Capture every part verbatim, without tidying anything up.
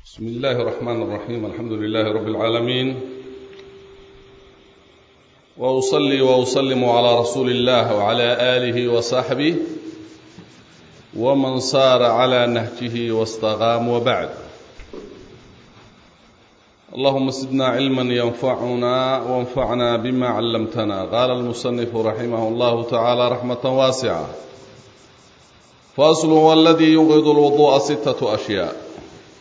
بسم الله الرحمن الرحيم الحمد لله رب العالمين وأصلي وأسلم على رسول الله وعلى آله وصحبه ومن صار على نهجه واستقام وبعد اللهم زدنا علما ينفعنا وانفعنا بما علمتنا. قال المصنف رحمه الله تعالى رحمة واسعة: فأصل والذي ينقض الوضوء ستة أشياء.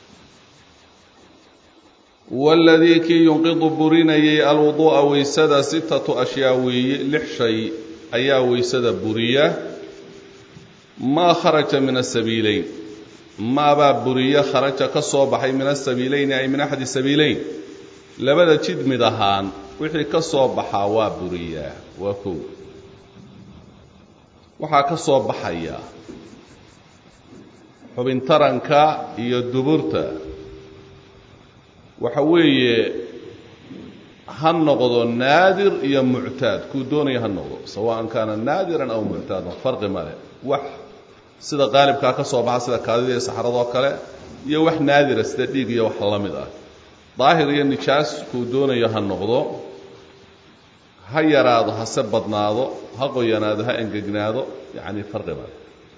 والذي كي ينقض بريني الوضوء ويسد ستة أشياء لحشي أيا ويسد برية ما خرج من السبيلين، ما باب برية خرج كالصوبحي من السبيلين أي من أحد السبيلين لبدا جد مدهان وحي كالصوبحا وبرية وكو وحا كالصوبحيا حبين ترنكا يدبرتا waxa weeye han noqdo naadir iyo mu'taad ku doonaya han noqdo sawaan kana naadiran aw mu'taadan farqi male wax sida qaalibka ka soo baxa sida kaadida iyo saxarada kale iyo wax naadir sida dhiig iyo wax la mid ah daahir iyo nijaas ku doonaya han noqdo ha yaraado ha sabadnaado ha qoyanaado ha engegnaado yaani farqi male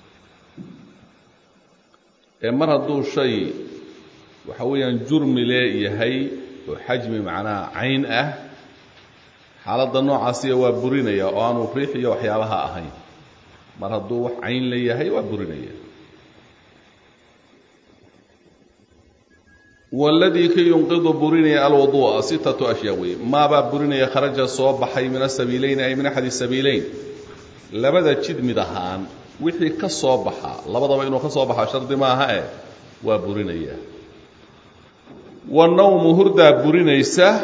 ee mar haduu shay waxa weeyaan jurmi leeyahay oo xajmi macnaa cayn ah xaaladda noocaas waa burinaya oo aanu riix iyo waxyaabaha ahayn mar hadduu wax cayn leeyahay waa burinaya. والذي كي ينقض بريني الوضوء ستة أشياء ما باب بريني خرج صوب حي من السبيلين أي من أحد السبيلين لبدا جد مدهان وحي كصوبحا لبدا وإنه كصوبحا شرط ما هاي وبرينيه. والنوم هردا برينيسه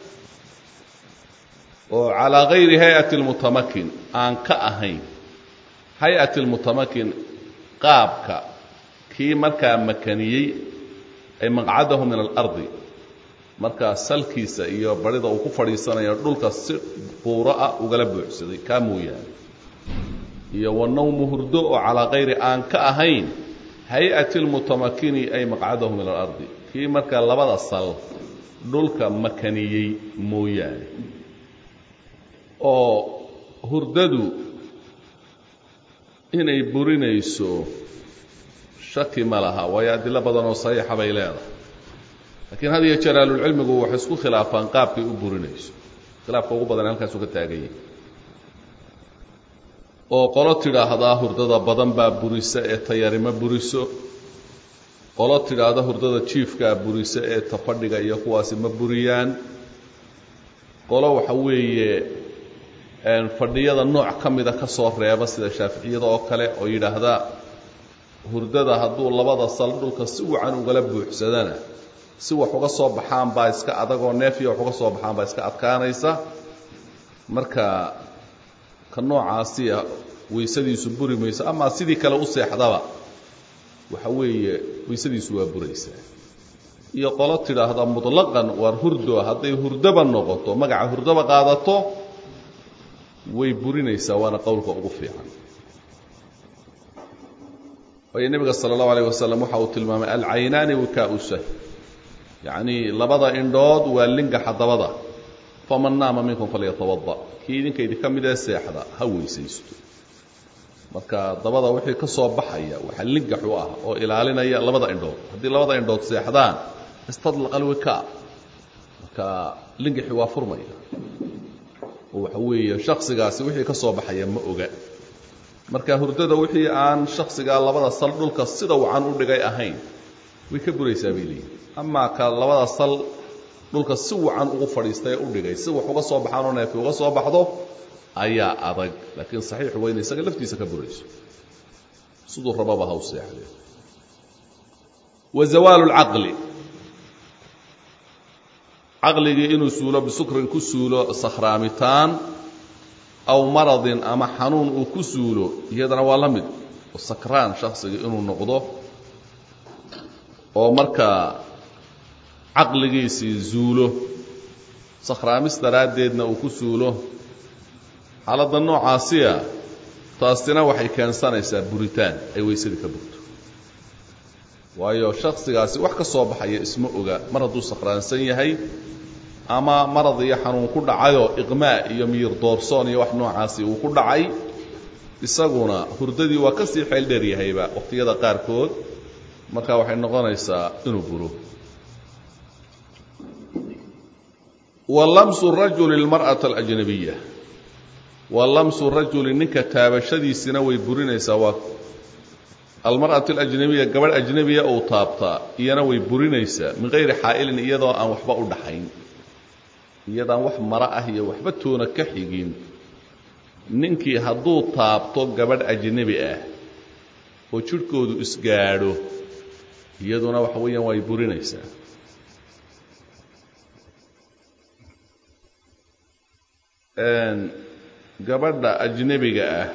وعلى غير هيئة المتمكن أن كأهين هيئة المتمكن قابك كي مركا مكانيي أي مقعده من الأرض مركا سلكيسة إيو بريضة وكفريسانة يردولك بوراء وقلب عسدي كامويا إيو والنوم هردا على غير أن كأهين هيئة المتمكن أي مقعده من الأرض kii marka labada sal dhulka makaniyay mooyaane oo hurdadu inay burinayso shaki ma laha way adila badan oo saxiix bay leedahay laakiin hadiya jalaalul cilmigu waxa isku khilaafaan qaabkay u burinayso khilaafka ugu badan halkaas uu ka taagay oo qolo tiraahda hurdada badan baa burisa ee tayarima buriso qolo tiraada hurdada jiifka burisa ee tafadhiga iyo kuwaasi ma buriyaan qolo waxa weeye een fadhiyada nooc kamida ka soo reeba sida shaafiiciyada oo kale oo yiraahda hurdada haduu labada sal dhulka si wacan uga buuxsadana si wax uga soo baxaan baa iska adag oo neef iyo wax uga soo baxaan baa iska adkaanaysa marka ka noocaasi weysadiisu burimaysa ama sidii kale u seexdaba waxa weeye weysadiisu waa buraysa iyo qolo tiraahda mutlaqan war hurdo haday hurdaba noqoto magaca hurdaba qaadato way burinaysa waana qowlka ugu fiican. way nabiga sallallahu alayhi wasallam waxa uu tilmaamay al aynani wa ka'usa yaani labada indhood waa linga xadabada faman naama minkum falyatawadda kiidinka idin kamid ah seexda ha weysaysto marka dabada wixii ka soo baxaya waxa lingax u ah oo ilaalinaya labada indhood hadii labada indhood seexdaan istadlaq alwika marka lingaxi waa furmaya oo waxa weeye shakhsigaasi wixii ka soo baxaya ma oga marka hurdada wixii aan shakhsiga labada sal dhulka sida wacan u dhigay ahayn way ka buraysaa biili ama ka labada sal dhulka si wacan ugu fadhiistay u dhigay si wax uga soo baxaan oo neef uga soo baxdo ayaa adag laakiin saxiix weyn isaga laftiisa ka burayso sidoo rababa hawseexle. وزوال العقل عقلي inuu suulo bisukrin ku suulo sakhraamitaan aw marad ama xanuun uu ku suulo iyadana waa la mid oo sakraan shakhsiga inuu noqdo oo marka caqligiisa zuulo sakhraamis daraadeedna uu ku suulo xaaladda noocaasiya taasina waxay keensanaysaa buritaan ay weysadii ka burto. waayo shakhsigaasi wax ka soo baxaya isma oga mar hadduu sakhraansan yahay ama marad iyo xanuun ku dhacayo iqmaa iyo miyir doorsoon iyo wax noocaasi uu ku dhacay isaguna hurdadii waa ka sii xeel dheer yahayba waqtiyada qaarkood marka waxay noqonaysaa inuu buro walamsu rajuli lmar'ata alajnabiya walamsu rajuli ninka taabashadiisina way burinaysaa waa almar'atu alajnabiya gabadh ajnabiya uu taabtaa iyana way burinaysaa min hayri xaa'ilin iyadoo aan waxba u dhaxayn iyadaan wax mara ah iyo waxba toona ka xigin ninkii hadduu taabto gabadh ajnabi ah oo jidhkoodu isgaadho iyaduna waxa weeyaan way burinaysaa gabadha ajnabiga ah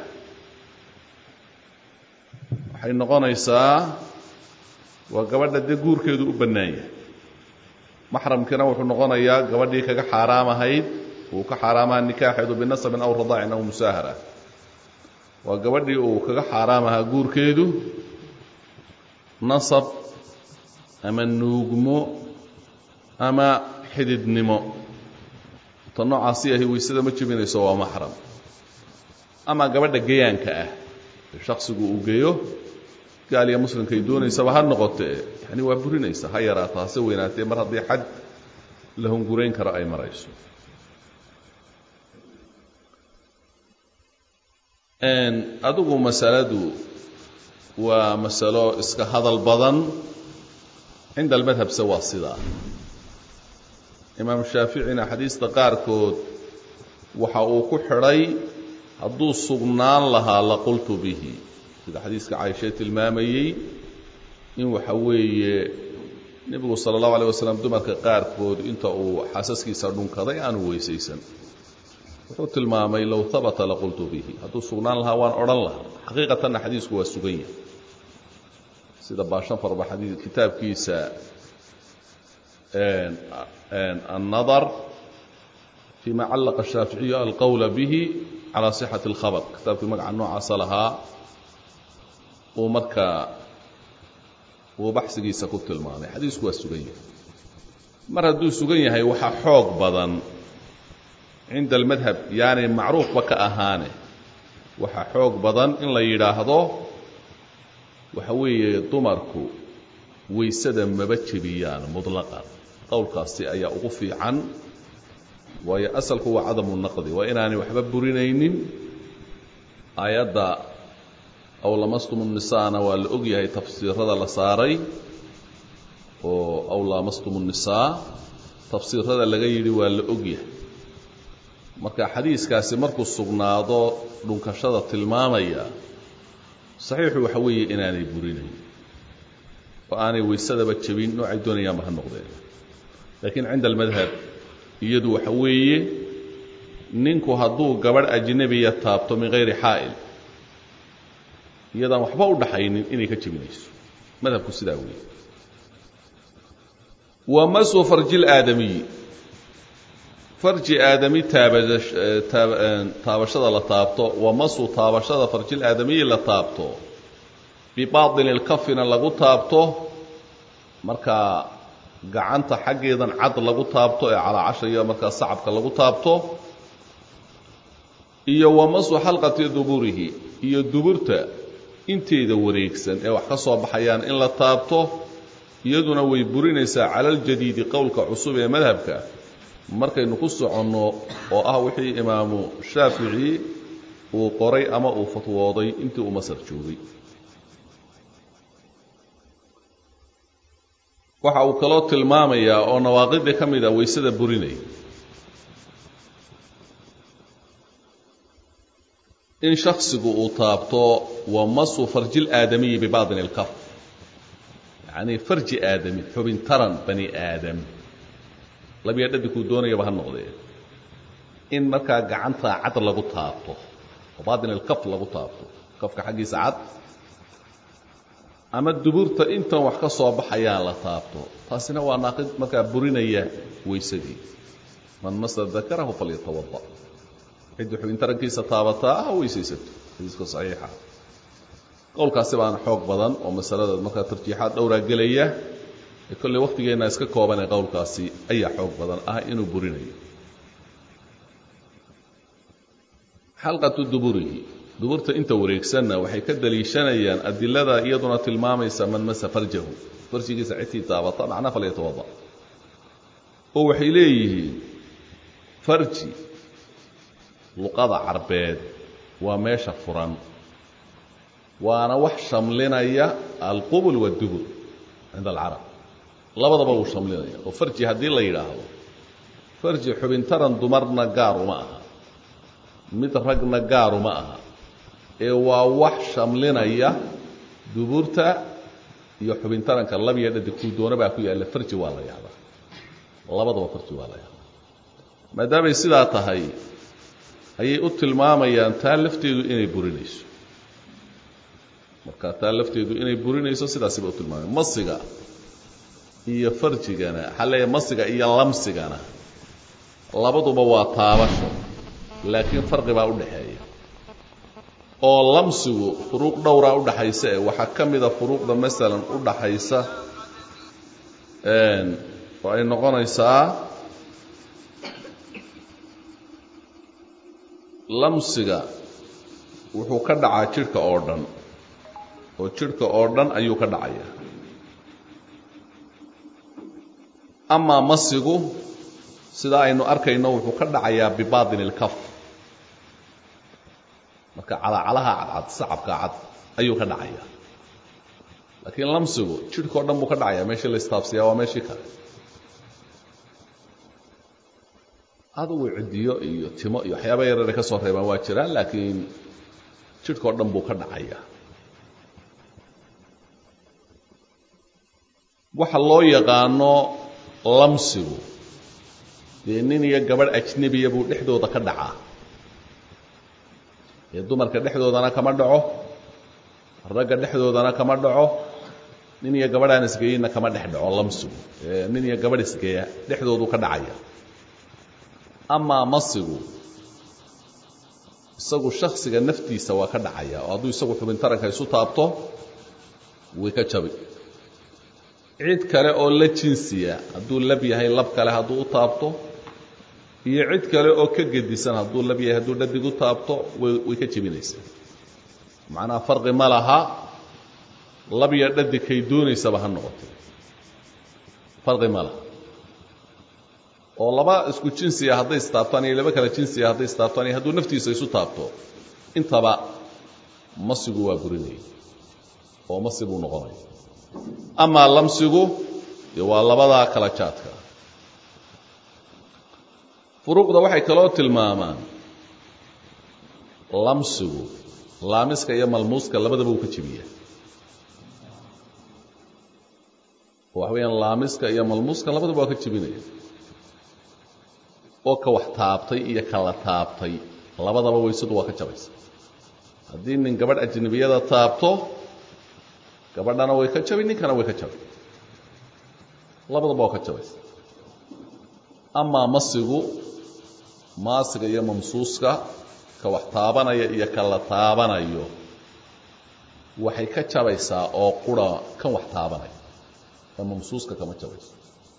waxay noqonaysaa waa gabadha dee guurkeedu u bannaan yahay maxramkina wuxuu noqonayaa gabadhii kaga xaaraam ahayd uu ka xaaraamaha nikaaxeedu binasabin aw radaacin aw musaahara waa gabadhii uu kaga xaaraam ahaa guurkeedu nasab ama nuugmo ama xididnimo ta noocaasi ahi waysada ma jebinayso waa maxram ama gabadha geyaanka ah ee shaksigu uu geeyo gaal iyo muslimkay doonaysaba ha noqotee yani waa burinaysa ha yaraato hase weynaatee mar haddii xad la hungurayn karo ay marayso adigu masaladu waa masalo iska hadal badan cinda almadhabse waa sidaa imaam shaaficina xadiista qaarkood waxa uu ku xidhay hadduu sugnaan lahaa laqultu bihi sida xadiiska caaisha tilmaamayey in waxa weeye nebigu sala allahu alayh wasalam dumarka qaarkood inta uu xaasaskiisa dhunkaday aanu weysaysan wuxuu tilmaamay low habata laqultu bihi hadduu sugnaan lahaa waan odhan lahaa xaqiiqatanna xadiisku waa sugan yahay sida baashanfarba xadii kitaabkiisa النظر فيما علق الشافعي القول به على صحة الخبر كتابك مقع نوع صلها ومركا وبحثي سكوت الماضي حديث هو السجية مرة دو سجية هي وحا حوق بدن عند المذهب يعني معروف وكأهانه وحا حوق بدن إن لا يراهضه وحوي ضمركو ويسدم مبتشبيان مطلقا qowlkaasi ayaa ugu fiican waayo asalku waa cadamu naqdi waa inaanay waxba burinaynin aayadda aw lamastum الnisaana waa la og yahay tafsiirada la saaray oo aw lamastum الnisaa tafsiirada laga yidhi waa la og yahay marka xadiiskaasi markuu sugnaado dhunkashada tilmaamaya saxiixu waxa weeye inaanay burinayn oo aanay weysadaba jebin noocay doonayaanba ha noqdeen laakiin cinda almadhab iyadu waxa weeye ninku hadduu gabadh ajnabiya taabto min hayri xaa'il iyadaan waxba u dhaxaynin inay ka jebinayso madhabku sidaa weeye wa masu farji اlaadamiyi farji aadami taabashada la taabto wa masu taabashada farji اlaadamiyi la taabto bibaطini اlkafina lagu taabto marka gacanta xaggeedan cad lagu taabto ee calaacashaya markaa sacabka lagu taabto iyo wamasu xalqati duburihi iyo duburta inteeda wareegsan ee wax ka soo baxayaan in la taabto iyaduna way burinaysaa cala aljadiidi qowlka cusub ee madhabka markaynu ku soconno oo ah wixii imaamu shaafici uu qoray ama uu fatwooday intii uu masar joogay waxa uu kaloo tilmaamayaa oo nawaaqidda ka mid a waysada burinaya in shaksigu uu taabto wa masu farji اlaadamiyi bibaطini اlkaf yacni farji aadami xubin taran bani aadam labiya dhadigkuu doonayaba ha noqdee in markaa gacanta cad lagu taabto oo baaطin اlkaf lagu taabto kafka xaggiisa cad ama duburta intan wax ka soo baxayaan la taabto taasina waa naaqid markaa burinaya weysadii man masa dakarahu falyatawada cidda xubin tarankiisa taabataa ha weysaysato xadiiska saxiixa qowlkaasi baan xoog badan oo masalada marka tarjiixaad dhowra gelaya ee kulli waqtigeena iska kooban ee qowlkaasi ayaa xoog badan ah inuu burinayo xalqatu duburihi duburta inta wareegsanna waxay ka daliishanayaan adilada iyaduna tilmaamaysa man masa farjahu farjigiisa cidii taabata macnaa falyatawadda oo waxay leeyihiin farji luqada carbeed waa meesha furan waana wax shamlinaya alqubul waddubur cinda alcarab labadaba wuu shamlinaya oo farji haddii la yidhaahdo farji xubintaran dumarna gaar uma aha mid ragna gaar uma aha ee waa wax shamlinaya duburta iyo xubintaranka labiyo dhadig kuu doona baa ku yaalla farji waa la yahdaa labadaba farji waa la yahdaa maadaamay sidaa tahay ayay u tilmaamayaan taa lafteedu inay burinayso marka taa lafteedu inay burinayso sidaasiba u tilmaamaya masiga iyo farjigana waxaa leeyahay masiga iyo lamsigana labaduba waa taabasho laakiin farqi baa u dhaxeeya oo lamsigu furuuq dhowraa u dhaxaysa ee waxaa ka mida furuuqda masalan u dhaxaysa oo ay noqonaysaa lamsiga wuxuu ka dhacaa jidhka oo dhan oo jidhka oo dhan ayuu ka dhacaya amaa masigu sida aynu arkayno wuxuu ka dhacayaa bibaatin ilkaf marka calacalaha cadcad sacabka cad ayuu ka dhacayaa laakiin lamsigu jidhka oo dhan buu ka dhacayaa meeshii la istaabsiyaa waa meeshii kale adugu cidiyo iyo timo iyo waxyaaba yareere ka soo reebaan waa jiraan laakiin jidhka oo dhan buu ka dhacayaa waxa loo yaqaano lamsigu dee nin iyo gabadh ajnebiya buu dhexdooda ka dhacaa ee dumarka dhexdoodana kama dhaco ragga dhexdoodana kama dhaco nin iyo gabadhaan isgeeyinna kama dhex dhaco lamsigu ee nin iyo gabadh isgeeya dhexdoodu ka dhacaya amaa masigu isagu shaksiga naftiisa waa ka dhacaya oo hadduu isagu xubintaranka isu taabto way ka jabi cid kale oo la jinsiya hadduu lab yahay lab kale hadduu u taabto iyo cid kale oo ka gedisan hadduu lab yahay hadduu dhadig u taabto way way ka jebinaysaa macnaha farqi ma laha lab iyo dhadig kay doonaysaba ha noqoto farqi ma laha oo laba isku jinsiya hadday istaabtaan iyo laba kale jinsiya hadday istaabtaan iyo hadduu naftiisa isu taabto intaba masigu waa burinaya oo masi buu noqonaya amaa lamsigu dee waa labadaa kala jaadka furuuqda waxay kaloo tilmaamaan lamsigu laamiska iyo malmuuska labadaba uu ka jebiyaa oo waxa weeyaan laamiska iyo malmuuska labadaba waa ka jebinaya oo ka wax taabtay iyo kala taabtay labadaba weysadu waa ka jabaysa haddii nin gabadh ajnabiyada taabto gabadhana way ka jabi ninkana way ka jabi labadaba waa ka jabaysa amaa masigu maasiga iyo mamsuuska ka wax taabanaya iyo kala taabanayo waxay ka jabaysaa oo qura kan wax taabanaya ka mamsuuska kama jabayso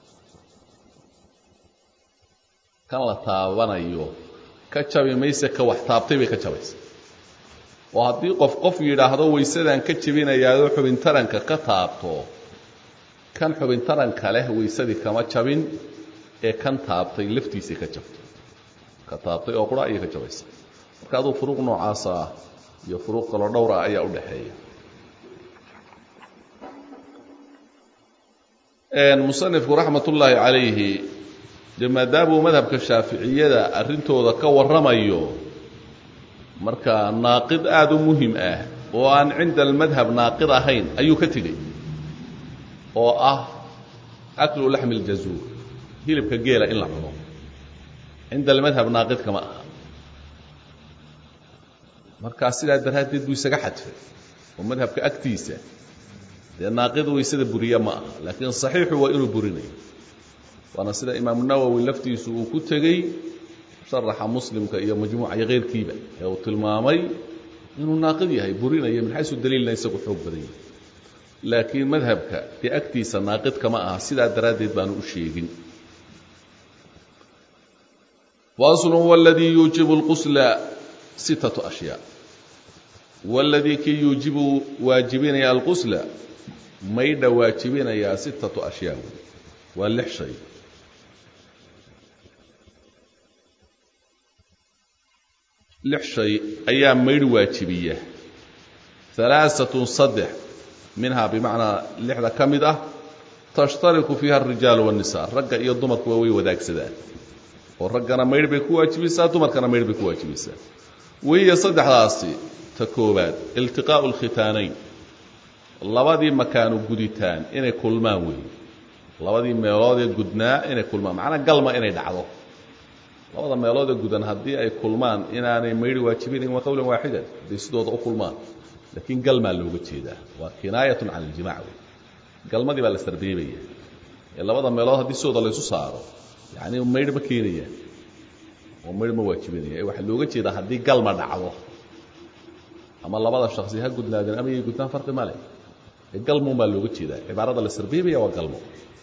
kan la taabanayo ka jabi mayse ka wax taabtay bay ka jabaysa oo haddii qof qof yidhaahdo waysadaan ka jebinayaadoo xubintaranka ka taabto kan xubintaranka leh waysadii kama jabin ee kan taabtay laftiisii ka jabto ka taabtay oo qura ayay ka jabaysa marka aduu furuuq noocaas ah iyo furuuq kaloo dhowr ah ayaa u dhaxeeya musanifku raxmatullaahi calayhi dee maadaamuu madhabka shaaficiyada arrintooda ka warramayo marka naaqid aada u muhim ah oo aan cinda almadhab naaqid ahayn ayuu ka tegey oo ah aklu laxmi aljazuur hilibka geela in la cuno cinda almadhab naaqid kama aha markaa sidaa daraaddeed buu isaga xadfay oo madhabka agtiisa dee naaqid waysada buriya ma aha laakiin saxiixu waa inuu burinayo waana sida imaamu nawowi laftiisu uu ku tegey sharaxa muslimka iyo majmuuca iyo keyrkiiba ee uu tilmaamay inuu naaqid yahay burinayo min xaysu daliilna isagu xoog badan yahay laakiin madhabka dee agtiisa naaqid kama aha sidaa daraaddeed baanu u sheegin واصل والذي يوجب الغسل ستة أشياء والذي كي يوجب واجبين يا الغسل ميد واجبين يا ستة أشياء واللح شيء لح شيء أيام ميد واجبية ثلاثة صدح منها بمعنى لحظة كامدة تشترك فيها الرجال والنساء رجع يضمك ووي وذاك سداد ورجعنا مير بكوا جبيسا تمركنا مير بكوا جبيسا وهي صدح راسي تكوبات التقاء الختانين لبادي مكانو جديتان إن كل ما وي لبادي ميلاد جدنا إن كل ما معنا قلما إن يدعو لبادي ميلاد جدنا هدي أي كل ما إن أنا مير واجبين وقولا واحدا بيصدق كل ما لكن قلما اللي وجدت ده وكناية عن الجماع قلما دي بالستربيبية لبادي ميلاد هدي صوت اللي صاروا يعني مير بكينية ومير مواجبينية واحد لو جت إذا هدي قلما دعوه أما الله بعض الشخص يهجد لكن أمي يقولنا فرق مالي القلم ما لو جت إذا عبارة السربيبية والقلم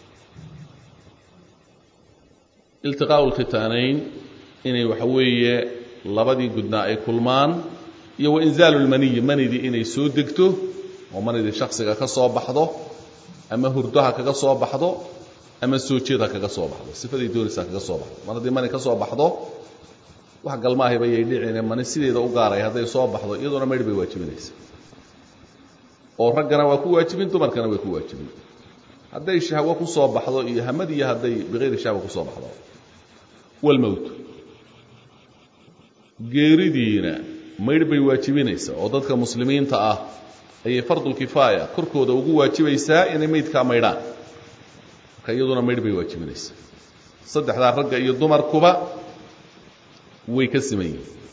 التقاء الختانين إني وحوية لبدي قدنا أي كلمان يو إنزال المني مني دي إني سودكته ومني دي شخص كصوب بحضه أما هردها كصوب بحضه أما سوتشيدا كصوب بحضه صفة دي دورسا كصوب بحضه مرة دي مني كصوب بحضه wax galmaahay bay dhiceen man sideeda u gaaray haday soo baxdo iyadoo meedh bay waajibinaysa oo ragana waa ku waajibin dumarkana way ku waajibin haday shahwa ku soo baxdo iyo hamad iyo haday bigeer shahwa ku soo baxdo wal mawt geeridiina meedh bay waajibinaysa oo dadka muslimiinta ah ay fardul kifaaya korkooda ugu waajibaysaa inay meedka meedhaan ka iyaduna meedh bay waajibinaysa saddexda rag iyo dumarkuba ويكسمين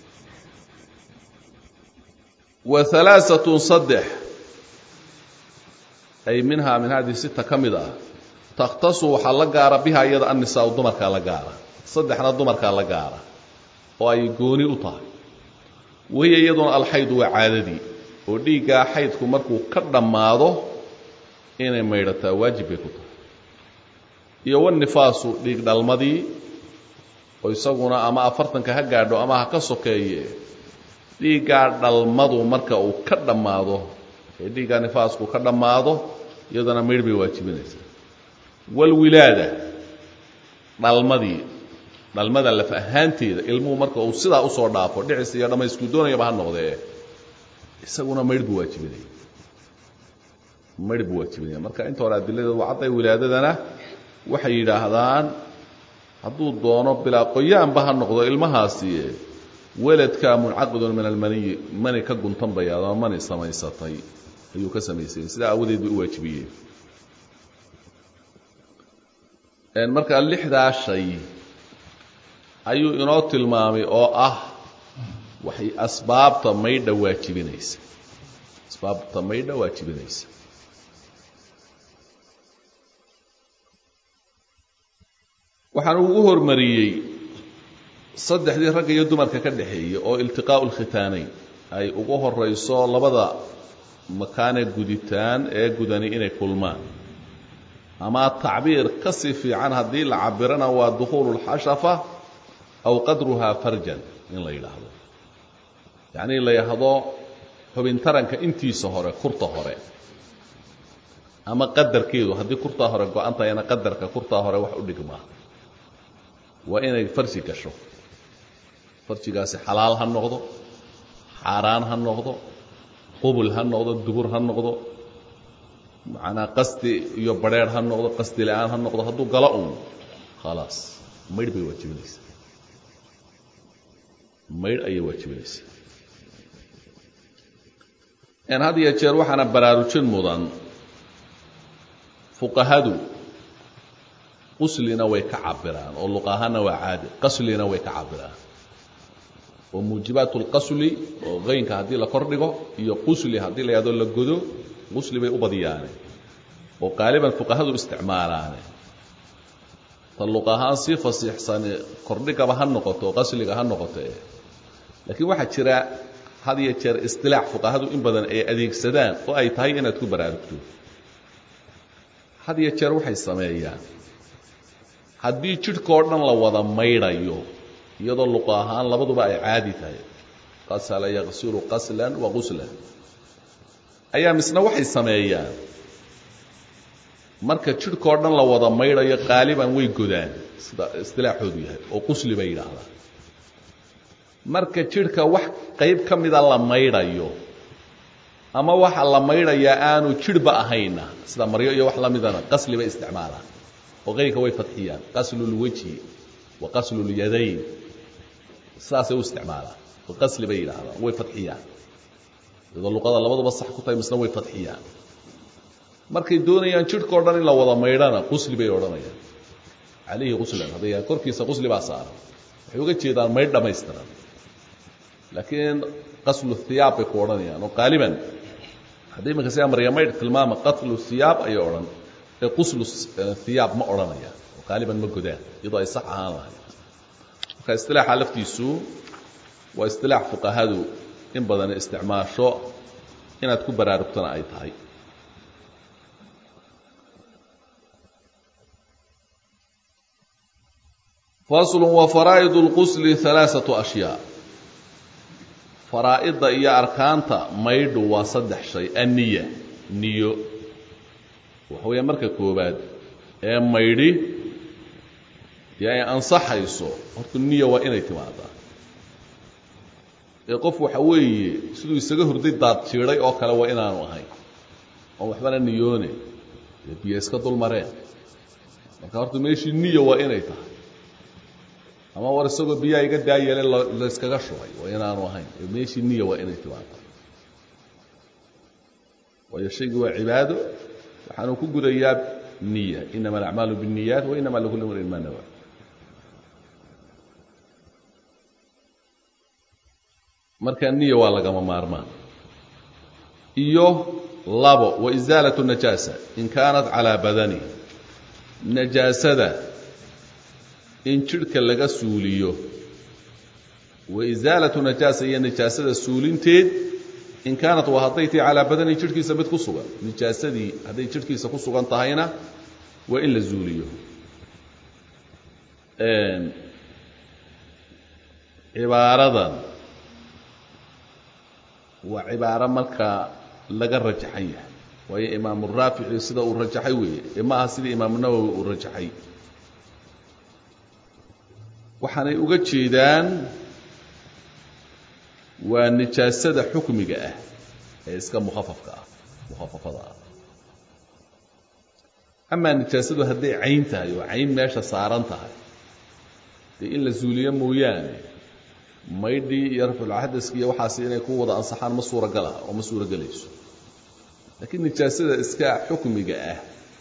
وثلاثة صدح أي منها من هذه الستة كمدة تختص وحلقة بها يد النساء والضمر كالقارة صدحنا الضمر كالقارة وأي قوني أطاه وهي يدون الحيض وعاددي وديقا حيضكم مركو كردم ماضو إنه ميرتا واجبك يو النفاس ديق دالمدي oo isaguna ama afartanka ha gaadho ama ha ka sokeeye dhiiga dhalmadu marka uu ka dhamaado ee dhiiga nifaasku ka dhamaado iyadana meedh bay waajibinaysaa wal wilaada dhalmadii dhalmada laf ahaanteeda ilmuhu marka uu sidaa u soo dhaafo dhicis iyo dhamaysku doonayaba ha noqdee isaguna meedh buu waajibinaya meedh buu waajibinaya marka inta hore adiladeedu cadday wilaadadana waxay yidhaahdaan hadduu doono bilaa qoyaanba ha noqdo ilmahaasi weladka munaqidun min almani mani ka guntan bayaado mani samaysatay ayuu ka samaysay sida awadeed u waajibiyay een marka lixdaa shay ayuu inoo tilmaamay oo ah waxay asbaabta maydha waajibinaysa asbaabta maydha waajibinaysa waxaan ugu hormariyay saddexdii rag iyo dumarka ka dhaxeeyay oo iltiqaa'ul khitaanayn ay ugu horeyso labada makaane guditaan ee gudani inay kulmaan ama tacbiir ka si fiican hadii la cabirana waa dukhulul hashafa aw qadruha farjan in la yiraahdo yaani la yahdo xubin taranka intiisa hore kurta hore ama qadarkeedu hadii kurta hore go'anta yana qadarka kurta hore wax u dhigmaa وإن فرسي كشو فرسي قاسي حلال هالنقضة حاران هالنقضة قبل هالنقضة دبر هالنقضة معنا قصدي يبرر هالنقضة قصدي الآن هالنقضة هدو قلقون خلاص مير بي وجه بليس مير أي وجه بليس يعني هذه يتشير وحنا براروشن مضان فقهدو قسلنا ويكعبران او لقاهنا وعادي قسلنا ويكعبران وموجبات القسل غينك هذه لا كردغو iyo qusli hadii la yado la godo qusli bay u badiyaan oo qaaliban fuqahadu isticmaalaan talqahan si fasixsan kordhiga ba han noqoto qasliga han noqoto laakiin waxa jira had iyo jeer istilaax fuqahadu in badan ay adeegsadaan oo ay tahay inaad ku baraarugto had iyo jeer waxay sameeyaan haddii jidhkoo dhan la wada maydhayo iyadoo luqa ahaan labaduba ay caadi tahay qasala yaqsilu qaslan wa quslan ayaa misna waxay sameeyaan marka jidhkoo dhan la wada maydhayo qaaliban way godaan sida istilaaxoodu yahay oo qusli bay yidhaahdaan marka jidhka wax qayb ka mida la maydhayo ama waxa la maydhayaa aanu jidhba ahayna sida maryo iyo wax la midana qasli bay isticmaalaan oo qayrka way fadxiyaan qaslulwajhi wa qaslul-yadayn saasay u isticmaalaan oo qasli bay yidhaahdaan way fadxiyaan iyadoo luqada labaduba sax ku tahay misna way fadxiyaan markay doonayaan jidhkao dhan in la wada maydhana qusli bay odhanayaan calayhi quslan haddayaan korkiisa qusli baa saaran waxay uga jeedaan maydh dhammaystiran laakiin qaslu hiyaab bay ku odhanayaan oo qaaliban haddii imanka sidaa marya maydh tilmaama qaslu hiyaab ayay odhan ee quslu hiyaab ma odhanayaan oo qaaliban ma godaan iyadoo ay sax ahaan lahay marka istilaaxa laftiisu waa istilaax fuqahadu in badan isticmaasho inaad ku baraarugtana ay tahay fasl وفaraa'id الqusl ثaلaaثaة أشhyاء faraa'ida iyo arkaanta maydhu waa saddex shay anniya niyo waxa weeya marka koobaad ee maydhi iyo ay ansaxayso horta niya waa inay timaadaa ee qof waxa weeye siduu isaga hurday daad jiiday oo kale waa inaanu ahayn oo waxbana niyoone biyo iska dul mareen marka horta meeshii niya waa inay tahay ama war isagoo biyaha iga daayele la iskaga shubay waa inaanu ahayn meeshii niya waa inay timaado waayo shaygu waa cibaado waxaanu ku gudayaa niya inama alacmaalu biاnniyaat wa inama likulli imri'in ma nawaa marka niya waa lagama maarmaan iyo labo wa isaalatu najaasa in kaanat calaa badani najaasada in jidhka laga suuliyo wa isaalatu najaasa iyo nijaasada suulinteed in kaanat waa hadday tahay calaa badani jidhkiisa mid ku sugan nijaasadii hadday jidhkiisa ku sugan tahayna waa in la zuuliyo cibaaradan waa cibaaro marka laga rajaxan yahay waayo imaamu raafici sida uu rajaxay weeye ee ma aha sidii imaamu nawowi uu rajaxay waxaanay uga jeedaan waa nijaasada xukmiga ah ee iska mukhafafka ah mukhafafada ah amaa nijaasadu hadday cayn tahay oo cayn meesha saaran tahay dee in la zuuliyo mooyaane maydhii iyo rafculxadaskii iyo waxaasi inay ku wada ansaxaan ma suuragal ah oo ma suuragelayso laakiin nijaasada iska xukmiga ah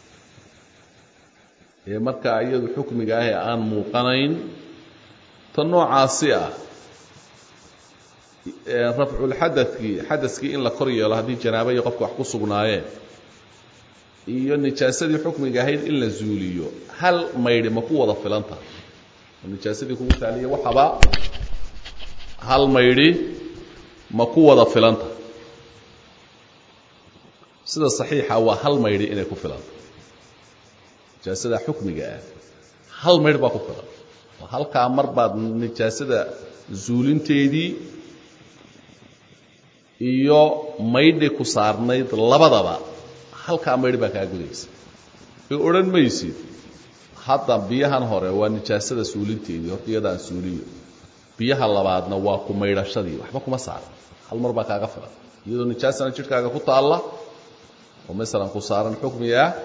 ee markaa iyadu xukmiga ah ee aan muuqanayn ta noocaasi ah rafculxadakii xadaskii in la kor yeelo haddii janaabo iyo qofka wax ku sugnaayeen iyo nijaasadii xukmiga ahayd in la zuuliyo hal maydhi ma ku wada filan tahay oo nijaasadii kugu taaliya waxaba hal maydhi ma ku wada filan tahay sida saxiixa waa hal maydhi inay ku filan tahay nijaasada xukmiga ah hal maydh baa ku filan oo halkaa mar baad nijaasada zuulinteedii iyo maydhi ku saarnayd labadaba halkaa maydh baa kaa gudaysa ee odhan maysid hadda biyahan hore waa nijaasada suulinteedii horta iyadaan suuliyo biyaha labaadna waa ku maydhashadii waxba kuma saaran hal mar baa kaaga filan iyadoo nijaasana jidhkaaga ku taalla oo masalan ku saaran xukmiga ah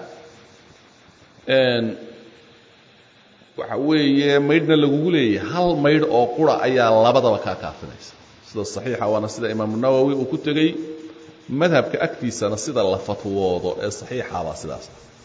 waxa weeye maydhna lagugu leeyahay hal maydh oo qura ayaa labadaba kaa kaafinaysa sida saxiixa waana sida imaamu nawowi uu ku tegey madhabka agtiisana sida la fatwoodo ee saxiixabaa sidaas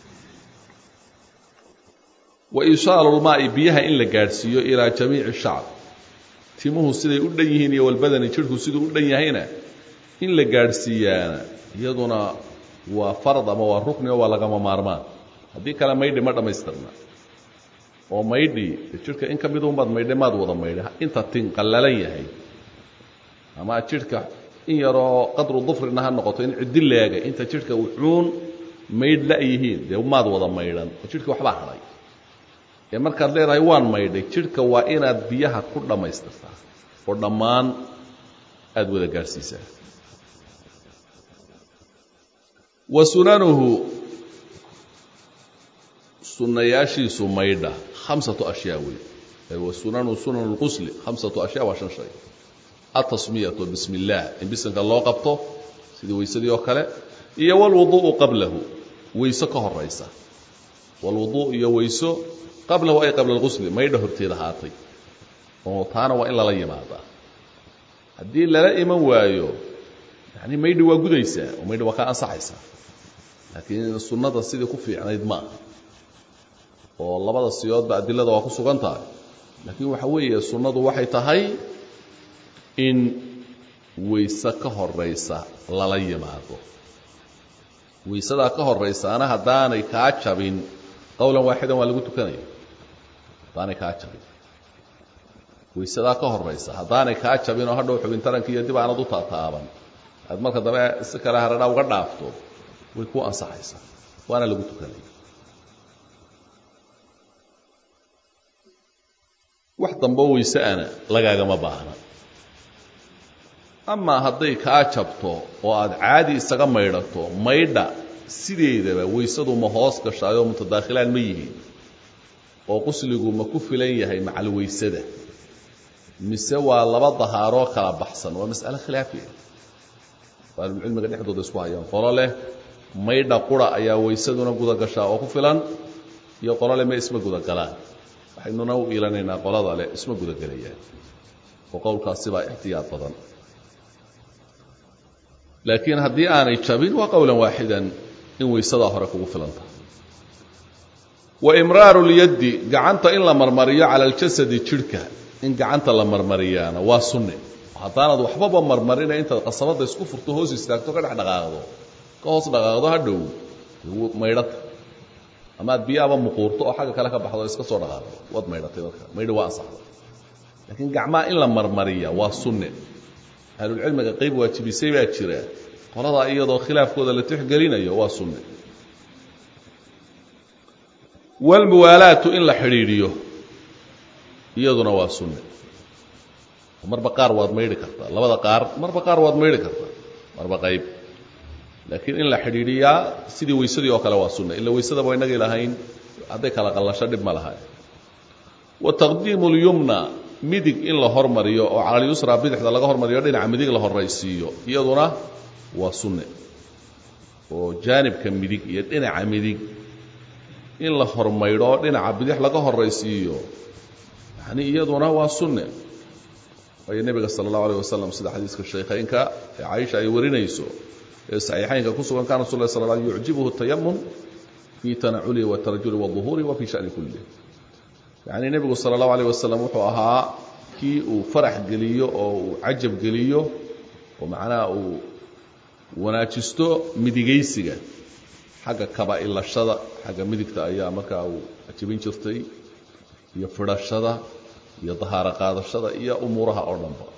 wa ishaalu lmaa'i biyaha in la gaadhsiiyo ilaa jamiici shacb timuhu siday u dhan yihiin iyo walbadani jidhku siduu u dhan yahayna in la gaadhsiiyaana iyaduna waa farad ama waa rukni oo waa lagama maarmaan haddii kale maydhi ma dhammaystirna oo maydhi jidhka in ka mid unbaad maydhe maad wada maydhe inta tin qallalan yahay ama jidhka in yaroo qadru dufrina ha noqoto in ciddi leega inta jidhka wuxuun maydh la yihiin dee maad wada maydhan oo jidhka waxbaa hadhay ee markaad leedahay waan maydhay jidhka waa inaad biyaha ku dhammaystirtaa oo dhammaan aad wada gaadhsiisaa wa sunanuhu sunnayaashiisu maydha khamsatu ashyaa wey wa sunanu sunan lqusli khamsatu ashyaa waa shan shay atasmiyatu bismi illaah in bisanka loo qabto sidii weysadii oo kale iyo walwuduu'u qablahu weyso ka horaysa walwuduu iyo weyso qablahu ay qabla alqusli maydha horteeda haatay oo taana waa in lala yimaadaa haddii lala iman waayo yani maydhi waa gudaysaa oo maydhi waa ka ansaxaysaa laakiin sunnada sidii ku fiicnayd ma aha oo labada siyoodba adilada waa ku sugan tahay laakiin waxa weeye sunnadu waxay tahay in weyse ka horaysa lala yimaado weysadaa ka horaysaana haddaanay kaa jabin qowlan waaxidan waa lagu tukanaya haddaanay kaa jabin weysadaa ka horaysa haddaanay kaa jabin oo hadhow xubin taranka iyo dib aanad u taataaban aad marka dambe si kale haradhaa uga dhaafto way ku ansaxaysaa waana lagu tukanaya wax damboo weyse ana lagaagama baahna amaa hadday kaa jabto oo aad caadi isaga maydhato maydha sideedaba weysadu ma hoos gashaayoo mutadaakhilaan ma yihiin oo qusligu ma ku filan yahay macal weysada mise waa laba dahaaroo kala baxsan waa mas'ale khilaafiya oo ahlucilmiga dhexdooda isku hayaan qolo leh maydha qura ayaa weysaduna guda gashaa oo ku filan iyo qolo leh ma isma gudagalaan waxaynuna u iilanaynaa qolada leh isma gudagelayaan oo qowlkaasi baa ixtiyaad badan laakiin haddii aanay jabin waa qowlan waaxidan in weysadaa hore kugu filanta wa imraaru lyaddi gacanta in la marmariyo cala aljasadi jidhka in gacanta la marmariyaana waa sunne haddaanad waxbaba marmarina intaad qasabadda isku furto hoos istaagto ka dhex dhaqaaqdo ka hoos dhaqaaqdo ha dhow maydhata amaad biyaaba muquurto oo xagga kale ka baxdo o iska soo dhaqaaqdo waad maydhatay marka maydhi waa ansaxda laakiin gacmaha in la marmariya waa sunne ahlulcilmiga qayb waajibisay baa jira qoladaa iyadoo khilaafkooda la tixgelinayo waa sunne walmuwaalaatu in la xidhiidhiyo iyaduna waa sunne marba qaar waad maydhi kartaa labada qaar marba qaar waad maydhi kartaa marba qayb laakiin in la xidhiidhiyaa sidii weysadii oo kale waa sunne ila weysadaba inagii lahayn hadday kala qallasho dhib ma laha wa taqdiimu lyumna midig in la hormariyo oo cala alyusra bidixda laga hormariyo dhinaca midig la horaysiiyo iyaduna waa sunne oo jaanibka midig iyo dhinaca midig in la hormaydho oo dhinaca bidix laga horaysiiyo yani iyaduna waa sunne waayo nebiga sala allahu alayh wasalam sida xadiiska shaykhaynka ee caaisha ay warinayso ee saxiixaynka ku sugan kana rasul lah sal l yucjibuhu tayamun fii tanaculihi watarajuli waduhuuri wa fii shani kullih yacni nebigu sala allahu alayh wasalam wuxuu ahaa kii uu farax geliyo oo uu cajab geliyo oo macnaha uu wanaajisto midigaysiga xagga kaba ilashada xagga midigta ayaa markaa uu ajabin jirtay iyo fidhashada iyo dahaaro qaadashada iyo umuuraha oo dhanba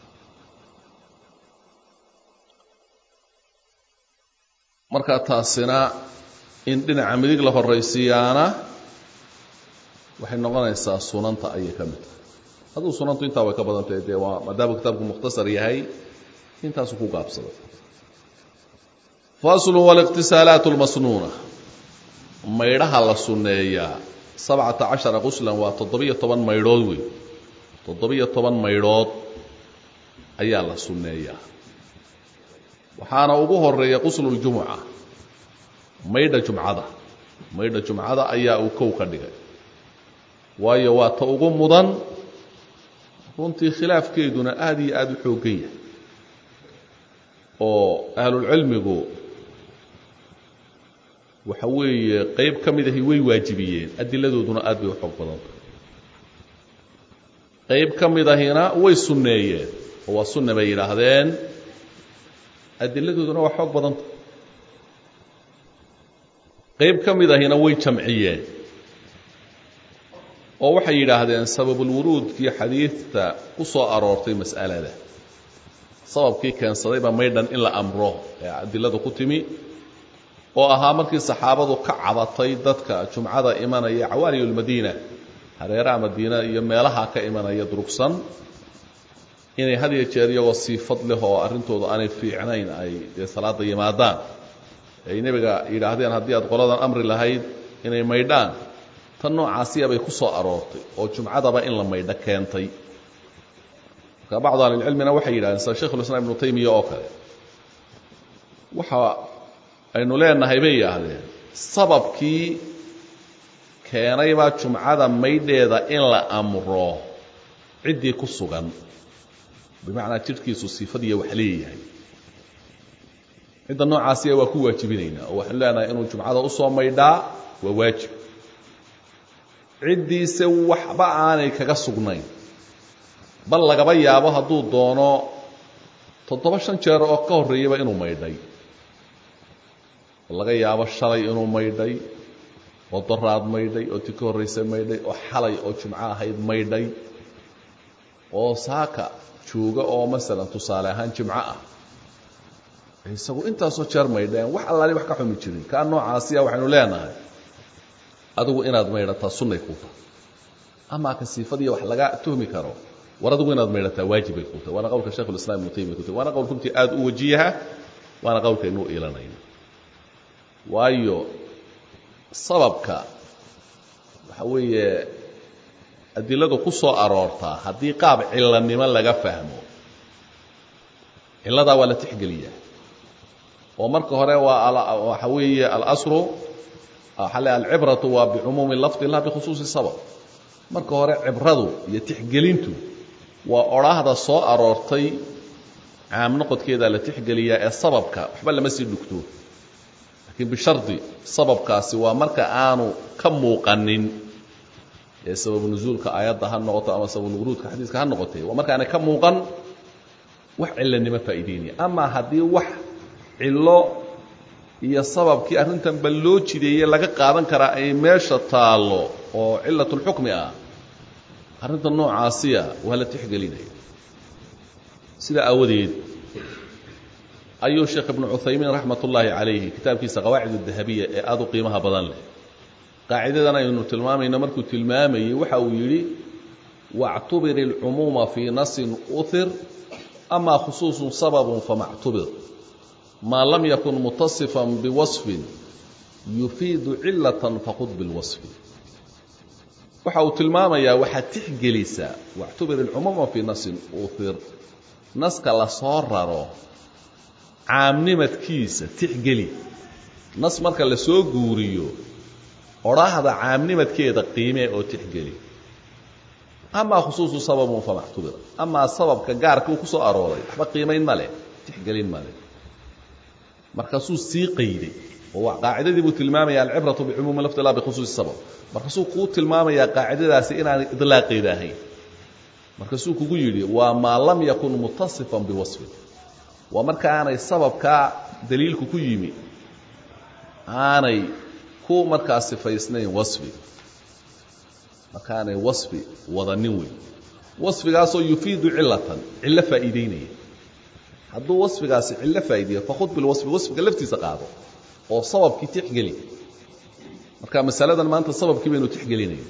marka taasina in dhinaca midig la horaysiiyaana waxay noqonaysaa sunanta ayay ka mid tahay hadduu sunantu intaa way ka badan tahay dee waa maadaama kitaabku mukhtasar yahay intaasu ku gaabsada faslu waliqtisaalaat lmasnuuna maydhaha la sunneeyaa sabcata cashara quslan waa toddobiyo toban maydhood wey toddobiyo toban maydhood ayaa la sunneeyaa waxaana ugu horeeya qusluljumuca maydha jumcada maydha jumcada ayaa uu kow ka dhigay waayo waa ta ugu mudan runtii khilaafkeeduna aad iyo aad u xooggan yahay oo ahlulcilmigu waxa weeye qayb ka mid ahi way waajibiyeen adiladooduna aad bay u xoog badanta qayb ka mid ahina way sunneeyeen oo waa sunne bay yidhaahdeen adiladooduna waa xoog badanta qayb ka mid ahina way jamciyeen oo waxay yidhaahdeen sababulwuruudkii xadiidta ku soo aroortay mas'alada sababkii keensaday ba maydhan in la amro ee adiladu ku timi oo ahaa markii saxaabadu ka cabatay dadka jumcada imanaya cawaariyul madiina hareeraha madiina iyo meelaha ka imanaya durugsan inay had iyo jeer iyagoo siifad leh oo arrintoodu aanay fiicnayn ay dee salaada yimaadaan ay nebiga yidhaahdeen haddii aad qoladan amri lahayd inay maydhaan tan noocaasiya bay ku soo aroortay oo jumcadaba in la maydho keentay marka bacdu ahlilcilmina waxay yidhahdeen sida sheikhulislaam ibnu taymiya oo kale waxa aynu leenahay bay yidhaahdeen sababkii keenaybaa jumcada maydheeda in la amro ciddii ku sugan bimacnaa jidhkiisu sifadiiya wax leeyahay cidda noocaasiya waa ku waajibinaynaa oo waxaanu leenahay inuu jumcada u soo maydhaa waa waajib ciddiise waxba aanay kaga sugnayn bal lagaba yaabo hadduu doono toddoba shan jeer oo ka horreeyaba inuu maydhay laga yaabo shalay inuu maydhay oo daraad maydhay oo ti ka horraysay maydhay oo xalay oo jumco ahayd maydhay oo saaka jooga oo masalan tusaale ahaan jimco ah isagu intaasoo jeer maydheen wax allaali wax ka xumi jirin kaa noocaasiya waxaynu leenahay adigu inaad maydhataa sunnay kuu tahay amaa ka siifadiiya wax laga tuhmi karo war adigu inaad maydhataa waajibay kuu tahay waana qowlka sheikhulislaam ibnu taymiya ku tahay waana qowl runtii aad u wajiyaha waana qowlkaynuu iilanayno waayo sababka waxa weeye adiladu ku soo aroortaa haddii qaab cillanimo laga fahmo cilladaa waa la tixgeliyaa oo marka hore waa waxa weeye alasru xale alcibratu waa bicumuumi lafdi la bikhusuusi sabab marka hore cibradu iyo tixgelintu waa odhaahda soo aroortay caam noqodkeeda la tixgeliyaa ee sababka waxba lama sii dhugto laakiin bishardi sababkaasi waa marka aanu ka muuqanin ee sababu nuzuulka aayadda ha noqoto ama sababu nuruudka xadiiska ha noqotay waa marka aanay ka muuqan wax cillanimo faa'iideynaya ama haddii wax cillo iyo sababkii arrintan ba loo jideeye laga qaadan karaa ay meesha taallo oo cilatulxukmi ah arrinta noocaasiya waa la tixgelinaya sida aawadeed ayuu sheekh ibnu cuthaymiin raxmat ullaahi calayhi kitaabkiisa qawaacid dahabiya ee aad u qiimaha badan leh qaacidadan aynu tilmaamayno markuu tilmaamayey waxa uu yidhi wاctubir اlcumuuma fii nasin uhir ama khusuuصu sababun famactubir maa lam yakun mutasifan biwaصfin yufiidu cilatan faqud bilwaصfi waxa uu tilmaamayaa waxaad tixgelisaa wاctubir اlcumuuma fii nasin uhir naska la soo raro caamnimadkiisa tixgeli nas marka la soo guuriyo odhaahda caamnimadkeeda qiimee oo tixgeli amaa khusuuصu sababun famactubir amaa sababka gaarka uu ku soo arooray waxba qiimayn ma leh tixgelin ma leh markaasuu sii qayday oo qaacidadii buu tilmaamaya alcibratu bicumuumi lafdi la bikhusuusi sabab markaasuu kuu tilmaamayaa qaacidadaasi inaanay idlaaqeeda ahayn markaasuu kugu yidhi waa maa lam yakun mutasifan biwasfin waa marka aanay sababkaa daliilku ku yimi aanay ku markaa sifaysnayn wasfi markaanay wasfi wadanin weyn wasfigaasoo yufiidu cilatan cillo faa'iideynaya hadduu wasfigaasi cillo faa'iideeyo fakhud bilwasfi wasfiga laftiisa qaado oo sababkii tixgeli marka masaladan maanta sababkii baynu tixgelinayna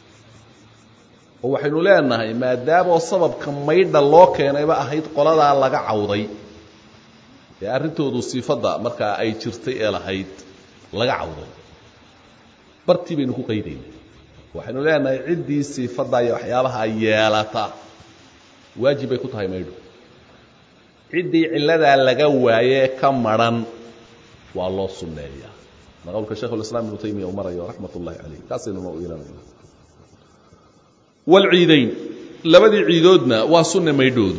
oo waxaynu leenahay maadaamoo sababka maydha loo keenayba ahayd qoladaa laga cawday ee arrintoodu sifadda markaa ay jirtay ee lahayd laga cawday bartii baynu ku qaydayna waxaynu leenahay ciddii sifadda iyo waxyaabaha yeelata waajib bay ku tahay maydho ciddii cilladaa laga waayee ka madhan waa loo sunneeyaa ma qowlka sheikhulislaam ibnu taymiya uu marayo raxmat ullaahi calayh kaasaynu u iilanayna walciidayn labadii ciidoodna waa sunne maydhoodu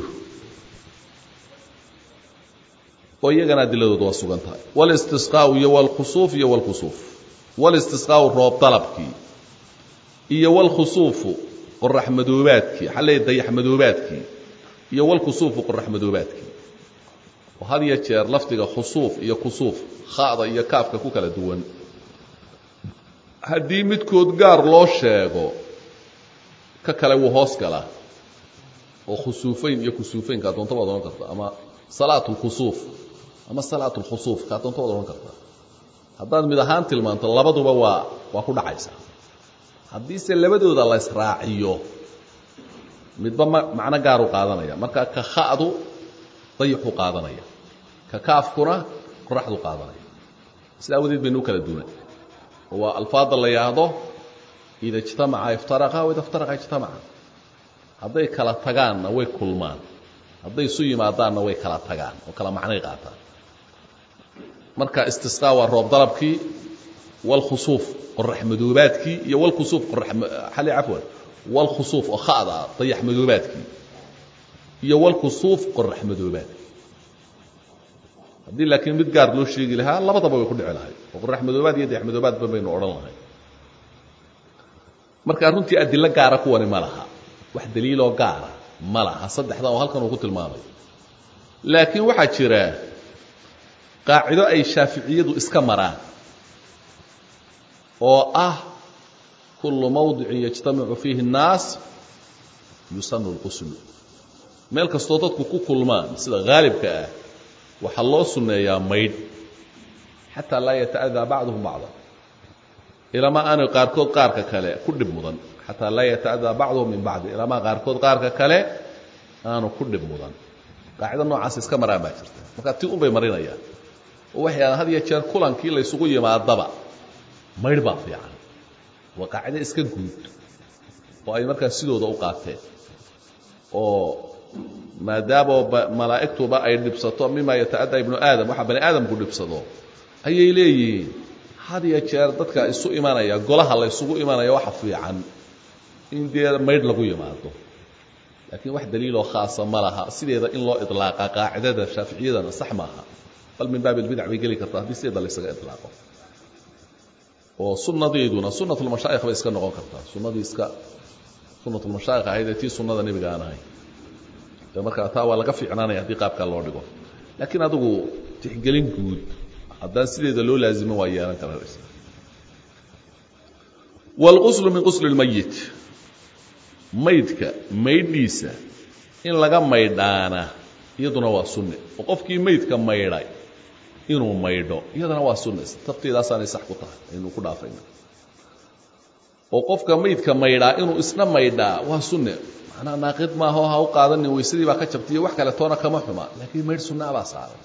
oo iyagana adiladoodu waa sugan tahay walistisqaa'u iyo walkhusuuf iyo walkusuuf walistisqaa'u roob dalabkii iyo walkhusuufu qorax madoobaadkii xalay dayax madoobaadkii iyo walkusuufu qorax madoobaadkii oo had iyo jeer lafdiga khusuuf iyo kusuuf kha'da iyo kaafka ku kala duwan haddii midkood gaar loo sheego ka kale wuu hoos galaa وخسوفين يكسوفين كاتون طبعا دون كرتا أما صلاة الخسوف أما صلاة الخسوف كاتون طبعا دون كرتا هذا مدهان تلمان طلبته بوا وكل عيسى حديث اللي بدو الله إسرائيل مدبما معنا قارو قادنيا مركا كخاضو ضيحو قادنيا ككاف كرة قرحدو قادنيا سلا وديد بينو كلا دونا هو الفاظ اللي يهضو إذا اجتمع يفترقا وإذا افترقا اجتمع هذا كلا تغان وي كلمان هذا سوي ما دان وي كلا تغان وكلا معنى قاتا مركا استسقاء والروب ضربكي والخسوف قرح مدوباتكي يا والكسوف قرح حلي عفوا والخسوف وخاضع طيح مدوباتك يا والكسوف قرح مدوباتك هذه لكن بتقار له شيء لها لا بطبع يكون عليها وقرح مدوبات يدي مدوبات بين أورانها marka runtii adilla gaara kuwani malaha wax daliil oo gaara malaha saddexda oo halkan uu ku tilmaamay laakiin waxa jira qaacido ay shaafiiciyadu iska maraan oo ah kullu mawdi'in yajtami'u fihi an-nas yusannu al-ghusl meel kasto dadku ku kulmaan sida gaalibka ah waxa loo sunneeyaa mayd hatta la yata'adha ba'dhum ba'dha ila ma aanu qaarkood qaarka kale ku dhib mudan hatta la yata'adha ba'dhum min ba'd ila ma qaarkood qaarka kale aanu ku dhib mudan qaacida noocaas iska maraan baa jirta marka tii u bay marinayaan oo waxyaana had iyo jeer kulankii la isugu yimaadaba mayd baa fiican waa qaacida iska guud oo ay markaa sidooda u qaateen oo maadaama malaa'iktuba ay dhibsato mima yataadda ibnu aadam waxa bani aadam ku dhibsado ayay leeyihiin had iyo jeer dadka isu imanaya golaha la isugu imanaya waxa fiican in deer mayd lagu yimaado laakiin wax daliil oo khaas ma laha sideeda in loo idlaaqa qaacidada shaafiiciyada sax maaha bal min baab albid'a bay gali kartaa hadii sideeda la isaga idlaaqo oo sunnadeeduna sunnatul mashaayikh bay iska noqon kartaa sunnadii iska sunnatul mashaayikh ayda tii sunnada nabiga aan ahay ee marka taa waa laga fiicnaanaya hadii qaabka loo dhigo laakiin adigu tixgelin guud haddaan sideeda loo laazimo waa yeelan karaa wal ghusl min ghusl al mayyit maydka maydhiisa in laga maydhaana iyaduna waa sunne oo qofkii maydka maydhay inuu maydho iyadana waa sunne taftiidaas aan sax ku tahay inuu ku dhaafayna oo qofka maydka maydhaa inuu isna maydhaa waa sunne macna naaqid ma aha ha u qaadanin weysadii baa ka jabtay wax kale toona kama xuma laakiin mayd sunna baa saaran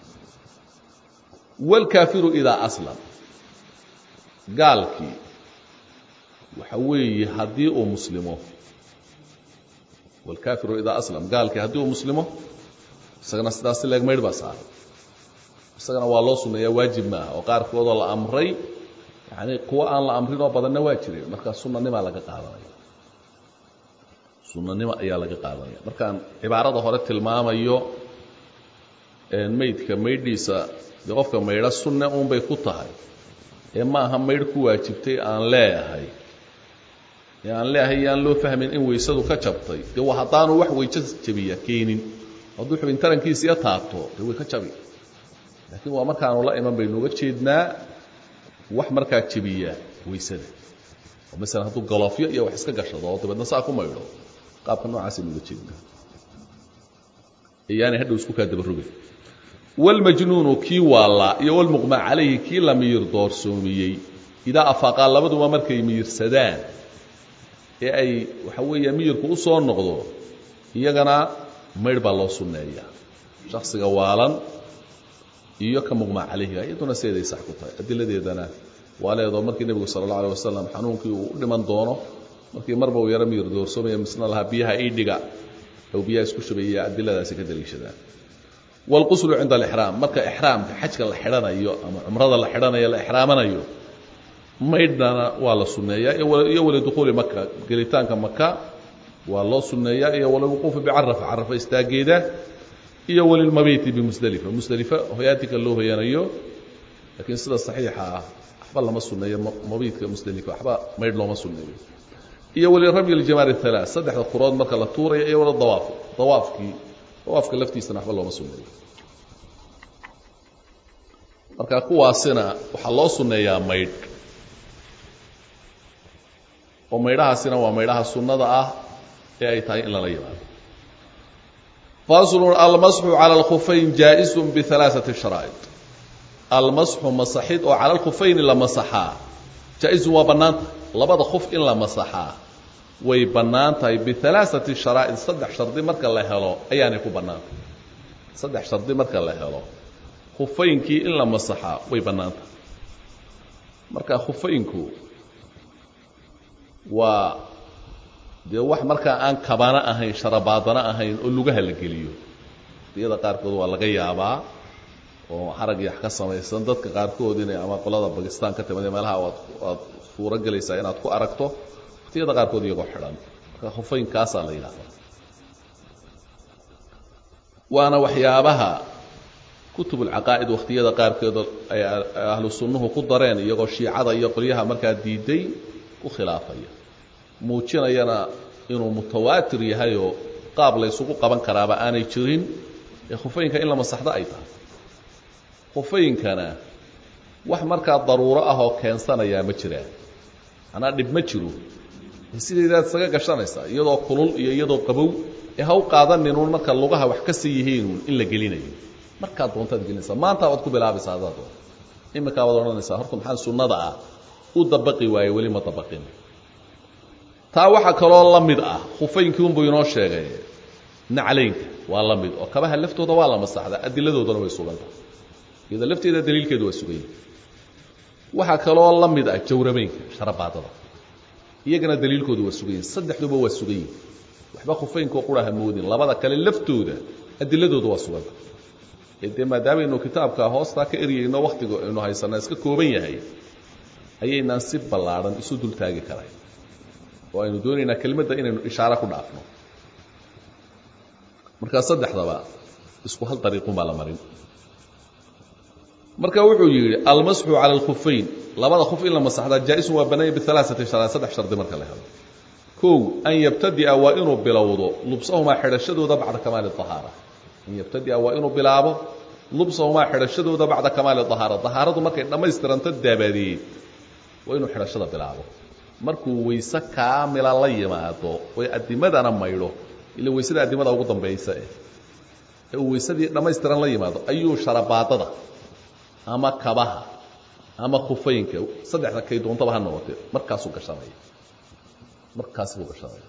wal kaafiru idaa aslam gaalkii waxa weeye hadii uu muslimo wal kaafiru idaa aslam gaalkii hadii uu muslimo isagana sidaas leeg mayd baa saaran isagana waa loo sunneeyaa waajib ma aha oo qaarkood la amray yani kuwa aan la amrin oo badanna waa jireen marka sunnanima laga qaadanaya sunnanima ayaa laga qaadanaya markaan cibaarada hore tilmaamayo een maydka maydhiisa qofka maydha sunna uun bay ku tahay ee ma aha maydh ku waajibtay aan leeyahay ee aan leeyahay aan loo fahmin in weysadu ka jabtay de waa hadaanu wax weysa jabiya keenin hadduu xubin tarankiisa ya taabto de way ka jabi laakiin waa markaanu la iman baynu uga jeednaa wax markaa jabiya weysada oo mesela hadduu galoofyo iyo wax iska gashado oo dabadna saa ku maydho qaabka noocaas aynu uga jeednaa iyaanay hadhow isku kaa dabarogay والمجنون كي والا يا والمغمى عليه كي لم يردور سوميي إذا أفاقا لبدوا مركي ميرسدان أي وحوي يمير كوصون نقضو يجنا ميربا الله سنية شخص قوالا يوكا مغمى عليه يدونا سيدي سحكوتا أدلة دي دانا وعلى يضو مركي النبي صلى الله عليه وسلم حنون كي لمن دونه مركي مربا ويرمي يردور سوميي مسنا لها بيها إيدقا أو بيها اسكوش بيها أدلة دا سكدلي شدان والغسل عند الإحرام مركا إحرام حجك الحرانة يو أما عمرض الحرانة يلا إحرامنا يو ما يدنا ولا سنية يا ولا دخول مكة قريتان كمكة والله سنية يا ولا وقوف بعرف عرف استاجيده يا ولا المبيت بمزدلفة مزدلفة هياتك اللي هي نيو لكن الصلاة الصحيحة أحب الله ما سنية مبيت كمزدلفة أحب ما يدلو ما سنية يا ولا رمي الجمال الثلاث صدح القرآن مركا للطورة يا ولا الضواف ضوافك waafka laftiisa waxba looma sunneeyo marka kuwaasina waxa loo sunneeyaa maydh oo maydhahaasina waa maydhaha sunnada ah ee ay tahay in la yimaado فاصل المسح على الخفين جائز بثلاثة شرائط. المسح مسحيد أو على الخفين إلا مسحا جائز وبنان لبض خف إلا مسحا ويبنان بثلاثة شرائط صدح شرطي مركا الله هلو أياني كو بنان صدح شرطي مركا الله هلو خفينكي إلا مسحا ويبنان مركا خفينكو و dee wax markaa aan kabana ahayn sharabaadana ahayn oo lugaha la geliyo iyada qaarkood waa laga yaabaa oo xarag yax ka samaysan dadka qaarkood inay ama qolada Pakistan ka timaadeen meelaha waad suura galaysaa inaad ku aragto iyada qaarkood iyagoo xidhan marka khufeyn kaas la yiraahdo waana waxyaabaha kutub al-aqaa'id waqtiyada qaarkood ay ahlu sunnuhu ku dareen iyagoo shiicada iyo qoliyaha markaa diiday ku khilaafaya muujinayana inuu mutawaatir yahay oo qaab la isugu qaban karaaba aanay jirin ee khufeynka in la masaxdo ay tahay khufeynkana wax markaa daruuro ah oo keensanaya ma jiraan ana dhib ma jiro sideedaad saga gashanaysa iyadoo kulul iyo iyadoo qabow ee haw qaadanin uun marka lugaha wax ka sii yihiin in la gelinayo marka doontaad gelinaysa maanta waad ku bilaabaysaa aad imika waad oranaysaa horta maxaa sunnada ah u dabaqi waayo wali ma dabaqin taa waxa kaloo la mid ah khufeynkii uu inoo sheegay nacleynka waa la mid oo kabaha laftooda waa la masaxda adiladoodana way sugantaa iyada lafteeda daliilkeedu waa sugay waxa kaloo la mid ah jawrabeynka sharabaadada iyagana daliilkoodu waa sugay saddexduba waa sugay waxba khufeynka quraha moodin labada kale laftooda adiladoodu waa sugantaa ee maadaama inuu kitaabka hoosta ka eriyayno waqtiga inuu haysana iska kooban yahay ayayna si ballaaran isu dul taagi karay وأنه دوننا كلمة إنه إشارة كنا أفنو مركز صدح ضبا اسكو هل طريقهم على مرين مركز وحو يجري المسح على الخفين لبدا خف إلا مسحدا جائز وبني بثلاثة شرط صدح شرط مركز له كو أن يبتدئ وإنه بلا وضوء لبسهما حرشد وده بعد كمال الطهارة أن يبتدئ وإنه بلا وضوء لبسهما حرشد وده بعد كمال الطهارة الطهارة مركز لما يسترنت الدابدي وإنه حرشد بلا وضوء markuu weysa kaamila la yimaado way adimadana mayro ila weysada adimada ugu dambeeysa ee weysadii dhameystiran la yimaado ayuu sharabaadada ama kabaha ama khufeynka saddexda kay doontaba ha noqotay markaas uu gashanaya markaas uu gashanaya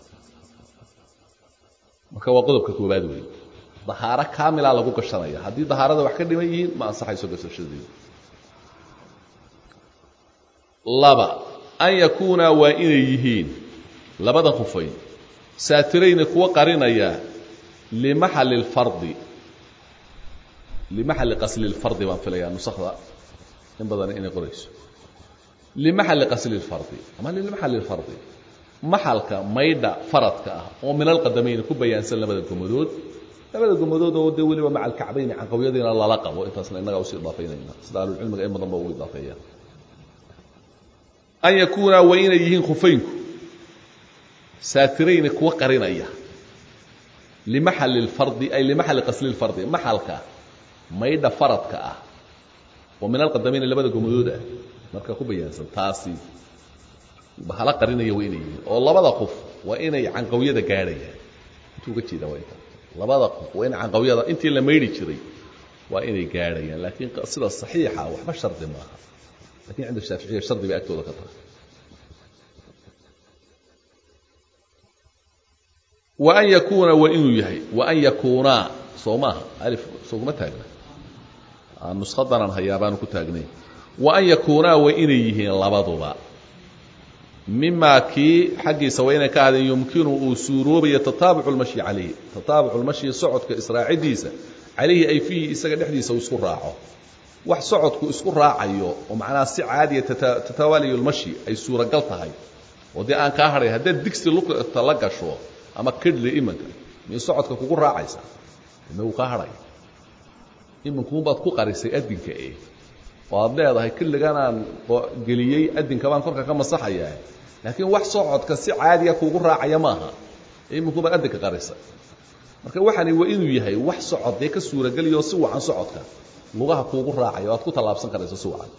marka waa qodobka koobaad weey dahaara kaamila lagu gashanaya hadii dahaarada wax ka dhiman yihiin ma ansaxayso gashashadeedu laba أن يكون وإنيهين لبدا خفين ساترين كوا قرينيا لمحل الفرض لمحل قصل الفرض ما في ليا نسخة إن بدنا إني قريش لمحل قصل الفرض أما لمحل الفرض محلك ميدا فرضك ومن القدمين كوبيان سل لبدا الجمدود لبدا الجمدود ودولي ومع الكعبين عن قويدنا الله لقب وإنت أصلا إنك أوصي إضافيين صدار العلم أي مضمون إضافيين أن يكون وإنيهين خفينك ساترين كوا قرينيا لمحل الفرض أي لمحل قصل الفرض محلك ميدا فرضك ومن القدمين اللي بدأ جمدوده مركا كوبيان تاسي بحلا قرينيا وإنيهين والله بدأ خف وإني عن قوية قارية توقع شيء ده وإنت الله بدأ خف وإن عن قوية أنت اللي ما يريد شيء وإني قارية لكن قصيدة الصحيحة وحبا شرط معها لكن عند الشافعية الشرط بأكتو ذكرها وأن يكون وإنه يهي وأن يكون صومها ألف صوم تاجنا النسخة ضرن هيابان كتاجني وأن يكون وإنه يهي لبضبا مما كي حقي سوينا كهذا يمكن أسوروب يتطابع المشي عليه تطابع المشي صعد كإسراع ديسة عليه أي فيه إسراع حديثة وسكر راعه wax socodku isku raacayo oo macnaa si caadi tatawaliyo المشي ay suura gal tahay oo dii aan ka haray hadda digsi lugta la gasho ama kidli imanka mi socodka kugu raacaysa inuu ka haray imanku baad ku qarisay adinka ee oo aad leedahay kidligan aan geliyay adinka baan korka ka masaxaya laakiin wax socodka si caadi ah kugu raacaya maaha imanku baad adinka qarisay marka waxani waa inuu yahay wax socod ee ka suura galiyo si wacan socodka lugaha kuugu raacayo aad ku talaabsan karayso si wacan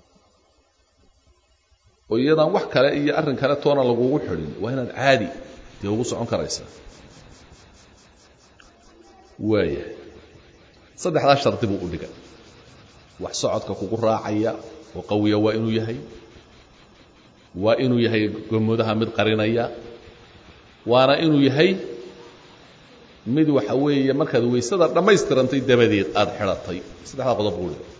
oo iyadan wax kale iyo arrin kale toona lagugu xidhin waa inaad caadi dee ugu socon karaysaa waaya saddexdaa shardi buu u dhigay wax socodka kugu raacaya oo qawiya waa inuu yahay waa inuu yahay gomodaha mid qarinaya waana inuu yahay mid waxa weeye markaad weysada dhammaystirantay dabadeed aada xidhatay saddexdaa qodob buu dhigay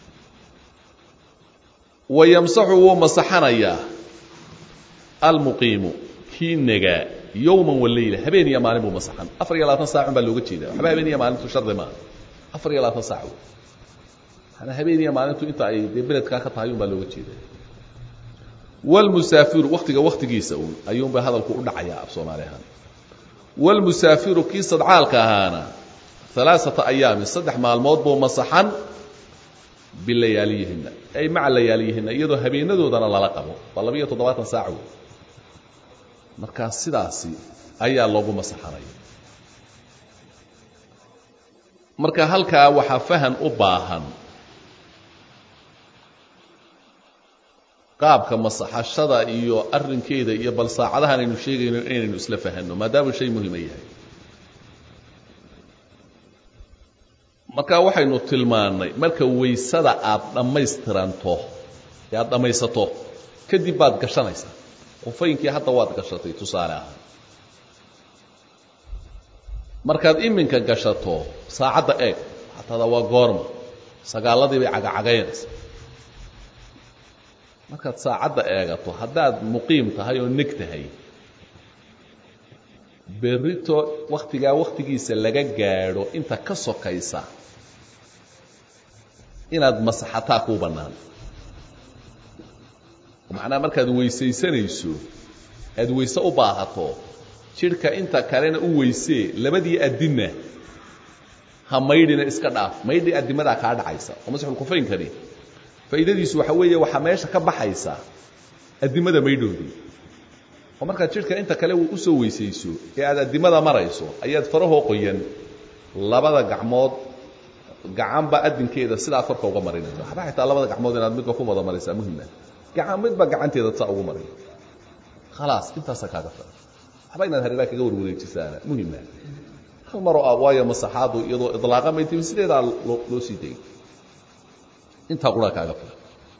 wayamsaxu wuu masaxanayaa almuqiimu kii nagaa yowman waleyla habeen iyo maalin buu masaxan afar iyo labaatan saacun baa looga jeedaa waxba habeen iyo maalintu shardi maaha afar iyo labaatan saac manaa habeen iyo maalintu inta ay dee beledkaa ka tahay un baa looga jeedaa wlmusaafiru waktiga waktigiisa un ayuunbay hadalku u dhacayaa af soomaali ahaan wاlmusaafiru kii sadcaalka ahaana alaaثata ayaamin saddex maalmood buu masaxan bilayaaliyihina ay maca layaaliyihina iyadoo habeenadoodana lala qabo waa laba iyo toddobaatan saac wey markaa sidaasi ayaa loogu masaxanaya marka halkaa waxaa fahan u baahan qaabka masaxashada iyo arrinkeeda iyo bal saacadahan aynu sheegayno inaynu isla fahanno maadaama shay muhima yahay marka waxaynu tilmaannay marka waysada aad dhammaystiranto ee aad dhammaysato kadib baad gashanaysaa qufaynkii hadda waad gashatay tusaale ahaan markaad iminka gashato saacadda eeg hatada waa goorma sagaaladii bay cagacagaynaysa markaad saacadda eegato haddaad muqiim tahay oo neg tahay berrito wakhtigaa wakhtigiisa laga gaadho inta ka sokaysa inaad masaxataa kuu bannaan macnaha markaad weysaysanayso aad weyse u baahato jidhka inta kalena u weysee labadii addinna ha maydhina iska dhaaf maydhi addimadaa kaa dhacaysa oo masaxulkufaynkani faa'iidadiisu waxa weeye waxaa meesha ka baxaysa addimada maydhoodii oo markaad jidhka inta kale u soo weysayso ee aad addimada marayso ayaad farahoo qoyan labada gacmood gacanba addinkeeda sidaa korka uga marinaysa waxba xitaa labada gacmood inaad midba ku wada maraysaa muhima gacan midba gacanteeda saa ugu marin khalaas intaasaa kaaga fara waxba inaad hareeraha kaga warwareejisaana muhima hal maroo ah waayo masaxaadu iyadoo idlaaqa maytimi sideedaa loo sii dayay intaa quraa kaaga fara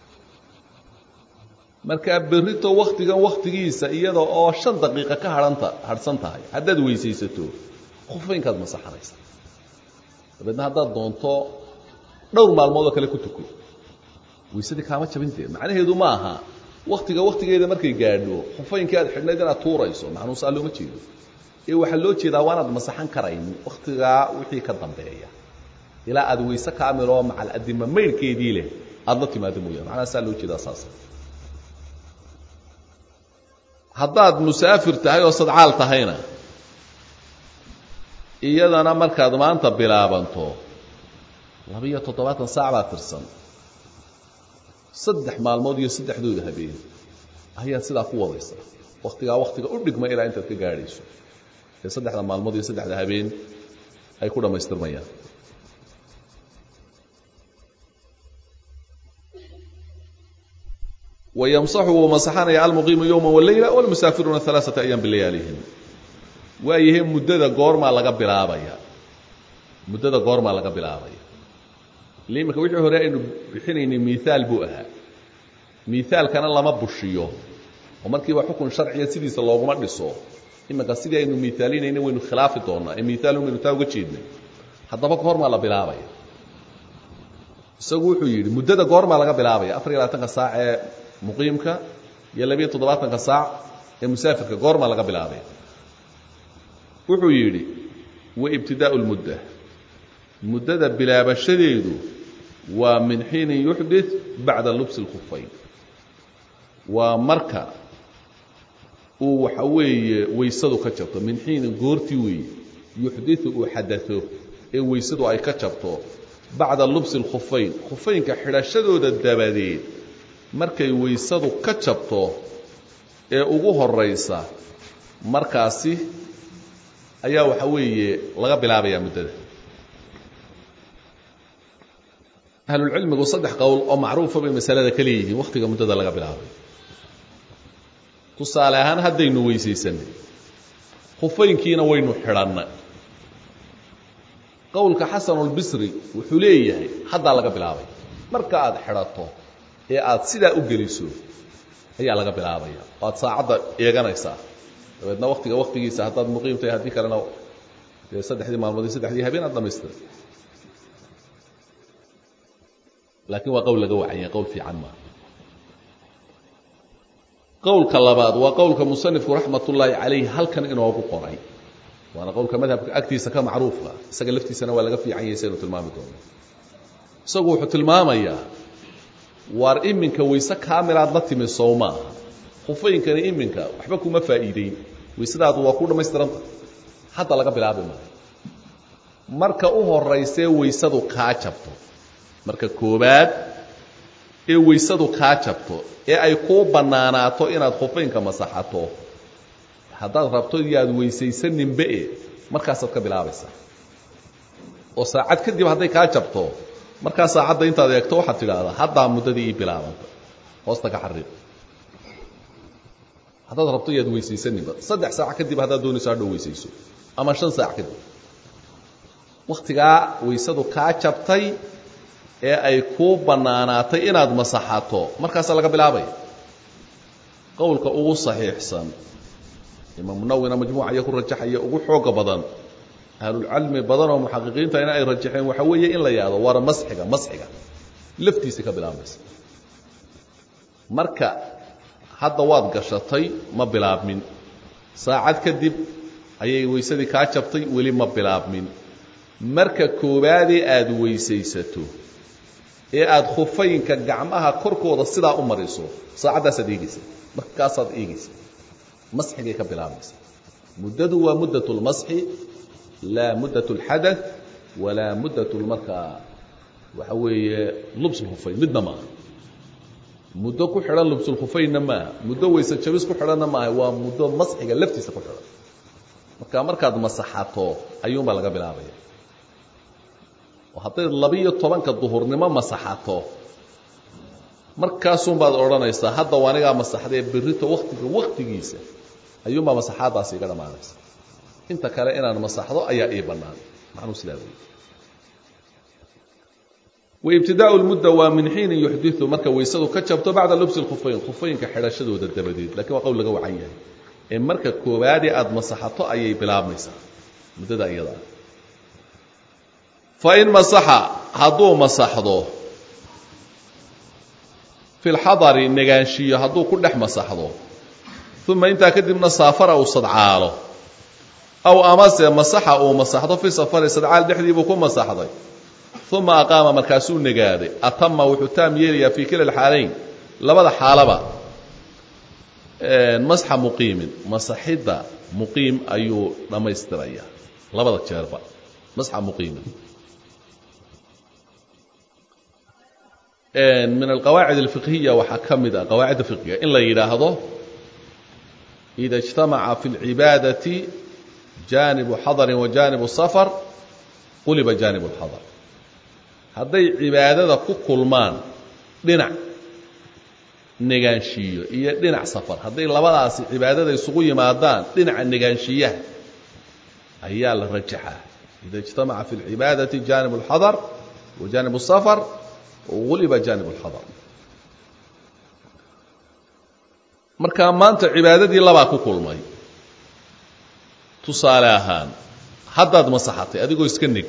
markaa berrito wakhtigan wakhtigiisa iyada oo shan daqiiqa ka hadhanta hadhsan tahay haddaad weysaysato khufaynkaad masaxanaysa dabeedna haddaad doonto dhowr maalmoodoo kale ku tuko weysadii kaama jabinteed macnaheedu ma aha wakhtiga wakhtigeeda markay gaadho khufaynkii aad xidhnayd inaad tuurayso macnuusaa looma jeedo ee waxaa loo jeedaa waanaad masaxan karayn wakhtigaa wixii ka dambeeya ilaa aad weyse kaamiloo macal addima maydhkeedii leh aada la timaado mooyaan macnaha saa loo jeedaa saasa haddaad musaafir tahay oo sadcaal tahayna iyadana markaad maanta bilaabanto laba-iyo toddobaatan saac baa tirsan saddex maalmood iyo saddexdooda habeen ayaad sidaa ku wadaysaa wakhtigaa wakhtiga u dhigma ilaa intaad ka gaadhayso ee saddexda maalmood iyo saddexda habeen ay ku dhammaystirmayaan wayamsaxu wuu masaxanaya almuqiimu yowma waleyla walmusaafiruuna alaaata ayaam bilayaalihim waayahe muddada goormaa laga bilaabaya muddada goormaa laga bilaabaya ile iminka wixii hore aynu bixinaynay miaal buu ahaa miaalkana lama bushiyo oo markiiba xukun sharciya sidiisa looguma dhiso iminka sidii aynu miaalinayna waynu khilaafi doonaa ee miaalun baynu taa uga jeednay haddaba goormaa la bilaabaya isagu wuxuu yidhi muddada goormaa laga bilaabaya afar iyo labaatanka saac ee muqiimka iyo labiyo toddobaatanka saac ee musaafirka goormaa laga bilaabaya wuxuu yidhi wa ibtidaa'u lmudda muddada bilaabashadeedu waa min xiinin yuxdit bacda lubsi اlkhufayn waa marka uu waxa weeye weysadu ka jabto min xiinin goortii weeye yuxditu uu xadao ee weysadu ay ka jabto bacda lubsi اlkhufayn khufaynka xidhashadooda dabadeed markay weysadu ka jabto ee ugu horaysa markaasi ayaa waxa weeye laga bilaabayaa muddada ahlulcilmigu saddex qowl oo macruufa bay masalada ka leeyihiin wakhtiga muddada laga bilaabay tusaale ahaan haddaynu weysaysanay khufeynkiina waynu xidhanna qowlka xasan albisri wuxuu leeyahay haddaa laga bilaabay marka aad xidhato ee aad sidaa u geliso ayaa laga bilaabaya oo aad saacadda eeganaysaa dabeedna waktiga waktigiisa haddaad muqiim tahay haddii kalena dee saddexdii maalmood iyo saddexdii habeen aad dhamaystiray laakiin waa qowl laga wacanya qowl fiican maaha qowlka labaad waa qowlka musanifku raxmatullaahi calayh halkan inoogu qoray waana qowlka madhabka agtiisa ka macruufka isaga laftiisana waa laga fiican yahay saynu tilmaami doono isagu wuxuu tilmaamayaa waar iminka wayse kaamilaad la timi sow maaha khufaynkani iminka waxba kuma faa'iideyn waysadaadu waa ku dhammaystiranta hadda laga bilaabi maayo marka u horaysee waysadu kaa jabto marka koobaad ee waysadu kaa jabto ee ay kuu bannaanaato inaad khufaynka masaxato haddaad rabto yaad weysaysaninbe markaasaad ka bilaabaysaa oo saacad kadib hadday kaa jabto markaa saacadda intaad eegto waxaad tidhaahdaa haddaa muddadii ii bilaabanta hoosta ka xariiq haddaad rabto yaad weysaysaninba saddex saac kadib haddaad doonayso hadhow weysayso ama shan saac kadib wakhtigaa waysadu kaa jabtay ee ay kuu bannaanaatay inaad masaxato markaasaa laga bilaabaya qowlka ugu saxiixsan imaamu nawwina majmuuca iyo ku rajaxaya ugu xooga badan ahlulcilmi badan oo muxaqiqiinta in ay rajaxeen waxa weeye in la yidhahdo war masxiga masxiga laftiisa ka bilaabaysa marka hadda waad gashatay ma bilaabmin saacad kadib ayay weysadii kaa jabtay weli ma bilaabmin marka koobaadee aad weysaysato ee aad khufaynka gacmaha korkooda sidaa u mariso saacadaasaad eegaysa markaasaad eegaysa masxigay ka bilaabaysa muddadu waa muddat lmasxi laa muddat اlxadaث walaa muddat markaa waxa weeye lubs lkhufayn midna maaha muddo ku xidhan lubsulkhufaynna maaha muddo weyse jabis ku xidhanna maaha waa muddo masxiga laftiisa ku xidhan marka markaad masaxato ayuunbaa laga bilaabaya oo hadday labiyo tobanka duhurnimo masaxato markaasunbaad odhanaysaa hadda waa anigaa masaxdee berrito waktiga waktigiisa ayuunbaa masaxaadaasi iga dhammaanaysa inta kale inaan masaxdo ayaa ii bannaan macnuu sidaa wey waibtidaa'u lmudda waa min xiinin yuxdiu marka waysadu ka jabto bacda lubsi lkhufayn khufaynka xidhashadooda dabadeed lakiin waa qowl laga wacan yahay ee marka koobaadee aad masaxato ayay bilaabmaysaa muddada iyadaa fain masaxa hadduu masaxdo fi lxadari negaanshiyo hadduu ku dhex masaxdo uma intaa kadibna saafara uu sadcaalo aw amase masaxa uu masaxdo fi safari sadcaal dhexdii buu ku masaxday uma aqaama markaasuu negaaday atama wuxuu taam yeelayaa fii kila alxaalayn labada xaalaba masxa muqiimin masaxidda muqiim ayuu dhammaystirayaa labada jeerba masxa muqiimin min alqawaacid alfiqhiya waxaa ka mid ah qawaacidda fiqhiga in la yidhaahdo ida اجtamaca fi اlcibaadati jaanibu xadarin wa jaanibu safar quliba jaanibu اlxadar hadday cibaadada ku kulmaan dhinac negaanshiyo iyo dhinac safar hadday labadaasi cibaadada isugu yimaadaan dhinaca negaanshiyaha ayaa la rajaxaa ida اجtamaca fi اlcibaadati jaanibu اlxadar wa jaanibu الsafar quliba jaanib اlxadar markaa maanta cibaadadii labaa ku kulmay tusaale ahaan haddaad masaxatay adigoo iska neg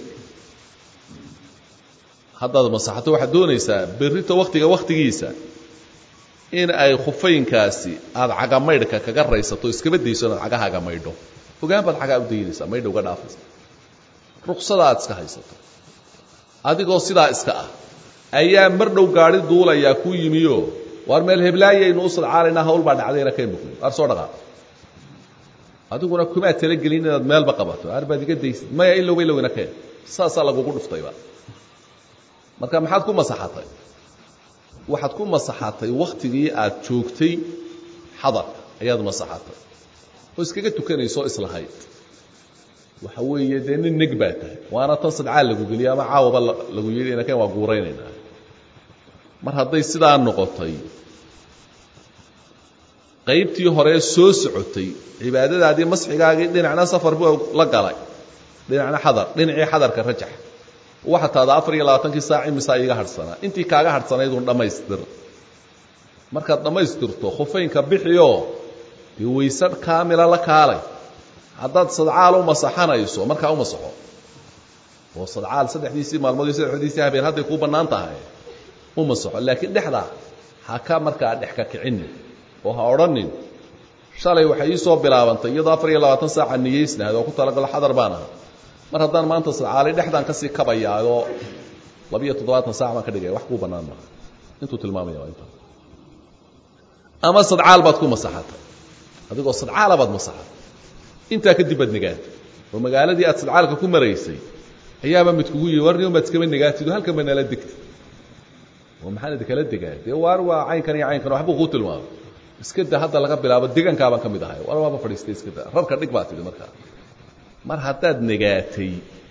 haddaad masaxatay waxaad doonaysaa berrito waktiga wakhtigiisa in ay khufaynkaasi aada cagamaydhka kaga raysato iskaba dayso inaad cagahaaga maydho ogaan baad cagaa u daynaysaa maydha uga dhaafaysa ruksada aad iska haysato adigoo sidaa iska ah ayaa mar dhow gaari duulayaa kuu yimiyo waar meel heblaayaynu u sadcaalaynaa hawl baa dhacdayna keen bukli waar soo dhaqaa adiguna kumaa talagelin inaad meelba qabato aar baad iga daysid maya ilowba ilowina keen saasaa lagugu dhuftayba marka maxaad ku masaxatay waxaad ku masaxatay wakhtigii aad joogtay xadarka ayaad masaxatay oo iskaga tukanayso islahayd waxa weeye dee nin neg baa tahay waana tan sadcaal lagu geliya ama caawaba lagu yidhi ina keen waa guuraynaynaa mar hadday sidaa noqotay qaybtii hore soo socotay cibaadadaadii masxigaagii dhinacna safar buu la galay dhinacna xadar dhinacii xadarka rajax waxa taada afar iyo labaatan saac imisa iga harsanaa intii kaaga harsanayd uu dhamaystir markaad dhamaystirto khufeynka bixiyo dii weysadh kaamila la kaalay haddaad sadcaal u masaxanayso markaa u masaxo oo sadcaal saddexdiisii maalmood iyo saddexdiisii habeen hadday kuu bannaan tahay u masaxo laakiin dhexda ha ka markaa dhex ka kicinin oo ha odhanin shalay waxay ii soo bilaabantay iyadoo afar iyo labaatan saaca niyeysnahayd oo ku talagalo xadar baan aha mar haddaan maanta sadcaalay dhexdaan ka sii kabayaayoo labiyo toddobaatan saac baan ka dhigaya wax kuu bannaan maaha intuu tilmaamaya waa intaa ama sadcaal baad ku masaxatay adigoo sadcaala baad masaxatay intaa kadib baad negaatay oo magaaladii aad sadcaalka ku maraysay ayaaba mid kugu yihi warni umaad iskaba negaatido halkan ba nala degta oo maxaan idinkala degaa dee waar waa caynkan iyo caynkan waxbuu kuu tilmaamay iska da hadda laga bilaabo deegaankaabaan ka mid ahay war waaba fadhiistay iska da rarka dhig baa tidhi markaa mar haddaad negaatay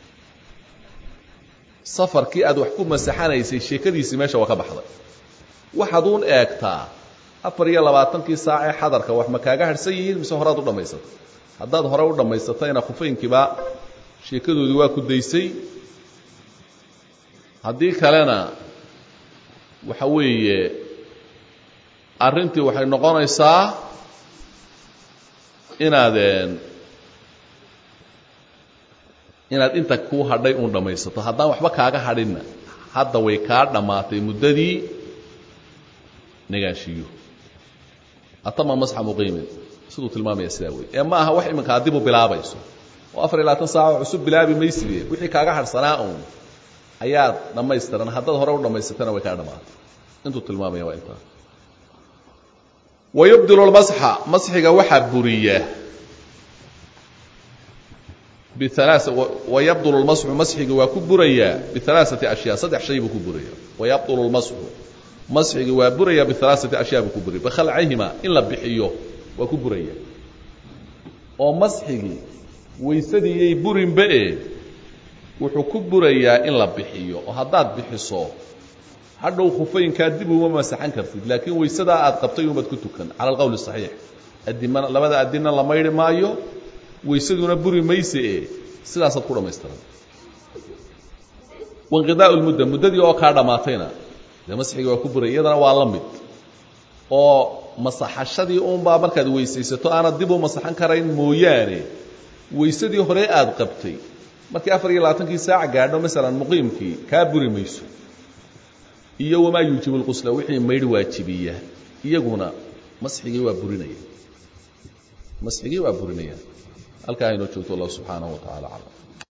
safarkii aad wax ku masaxanaysay sheekadiisii meesha waa ka baxday waxaad uun eegtaa afar iyo labaatankii saac ee xadarka wax ma kaaga harhsan yihiin mise horaad u dhammaysatay haddaad hore u dhammaysatayna khufeynkiiba sheekadoodii waa ku daysay haddii kalena waxa weeye arrintii waxay noqonaysaa inaadeen inaad inta kuu hadhay uun dhammaysato haddaan waxba kaaga hadhinna hadda way kaa dhammaatay muddadii negaanshiyo atama masxa muqiimin siduu tilmaamaya sidaa wey ee ma aha wax iminka adibu bilaabayso oo afar iyo labaatan saaco cusub bilaabi mayside wixii kaaga harhsanaa uun ayaad dhammaystiran haddaad hore u dhammaysatana way kaa dhammaatay intuu tilmaamaya waa intaa wayubdilu lmasxa masxiga waxaa buriya wayabdulu lmasxu masxiga waa ku burayaa bialaaثati ashyaa saddex shay buu ku buraya wayabdulu lmasxu masxigi waa buraya bialaaثati ashyaa buu ku buraya bikhalcihima in la bixiyo waa ku buraya oo masxigii waysadiyay burinba e wuxuu ku burayaa in la bixiyo oo haddaad bixiso hadhow khufeynkaa dib uma masaxan kartid laakiin waysadaa aad qabtay umaad ku tukan cala alqowl الصaxiix adimana labada adinna la maydhi maayo waysaduna buri mayse e sidaasaad ku dhammaystiran wainqidaa'u lmudda muddadii oo kaa dhammaatayna dee masxigii waa ku buray iyadana waa la mid oo masaxashadii uunbaa markaad weysaysato aanad dib u masaxan karayn mooyaane waysadii hore aad qabtay markii afar iyo labaatankii saac gaadho masalan muqiimkii kaa buri mayso iyo wamaa yuujibu lqusla wixii maydh waajibiya iyaguna masxigii waa burinaya masxigii waa burinaya halkaa aynoo joogto allah subxaanahu wa tacala aclam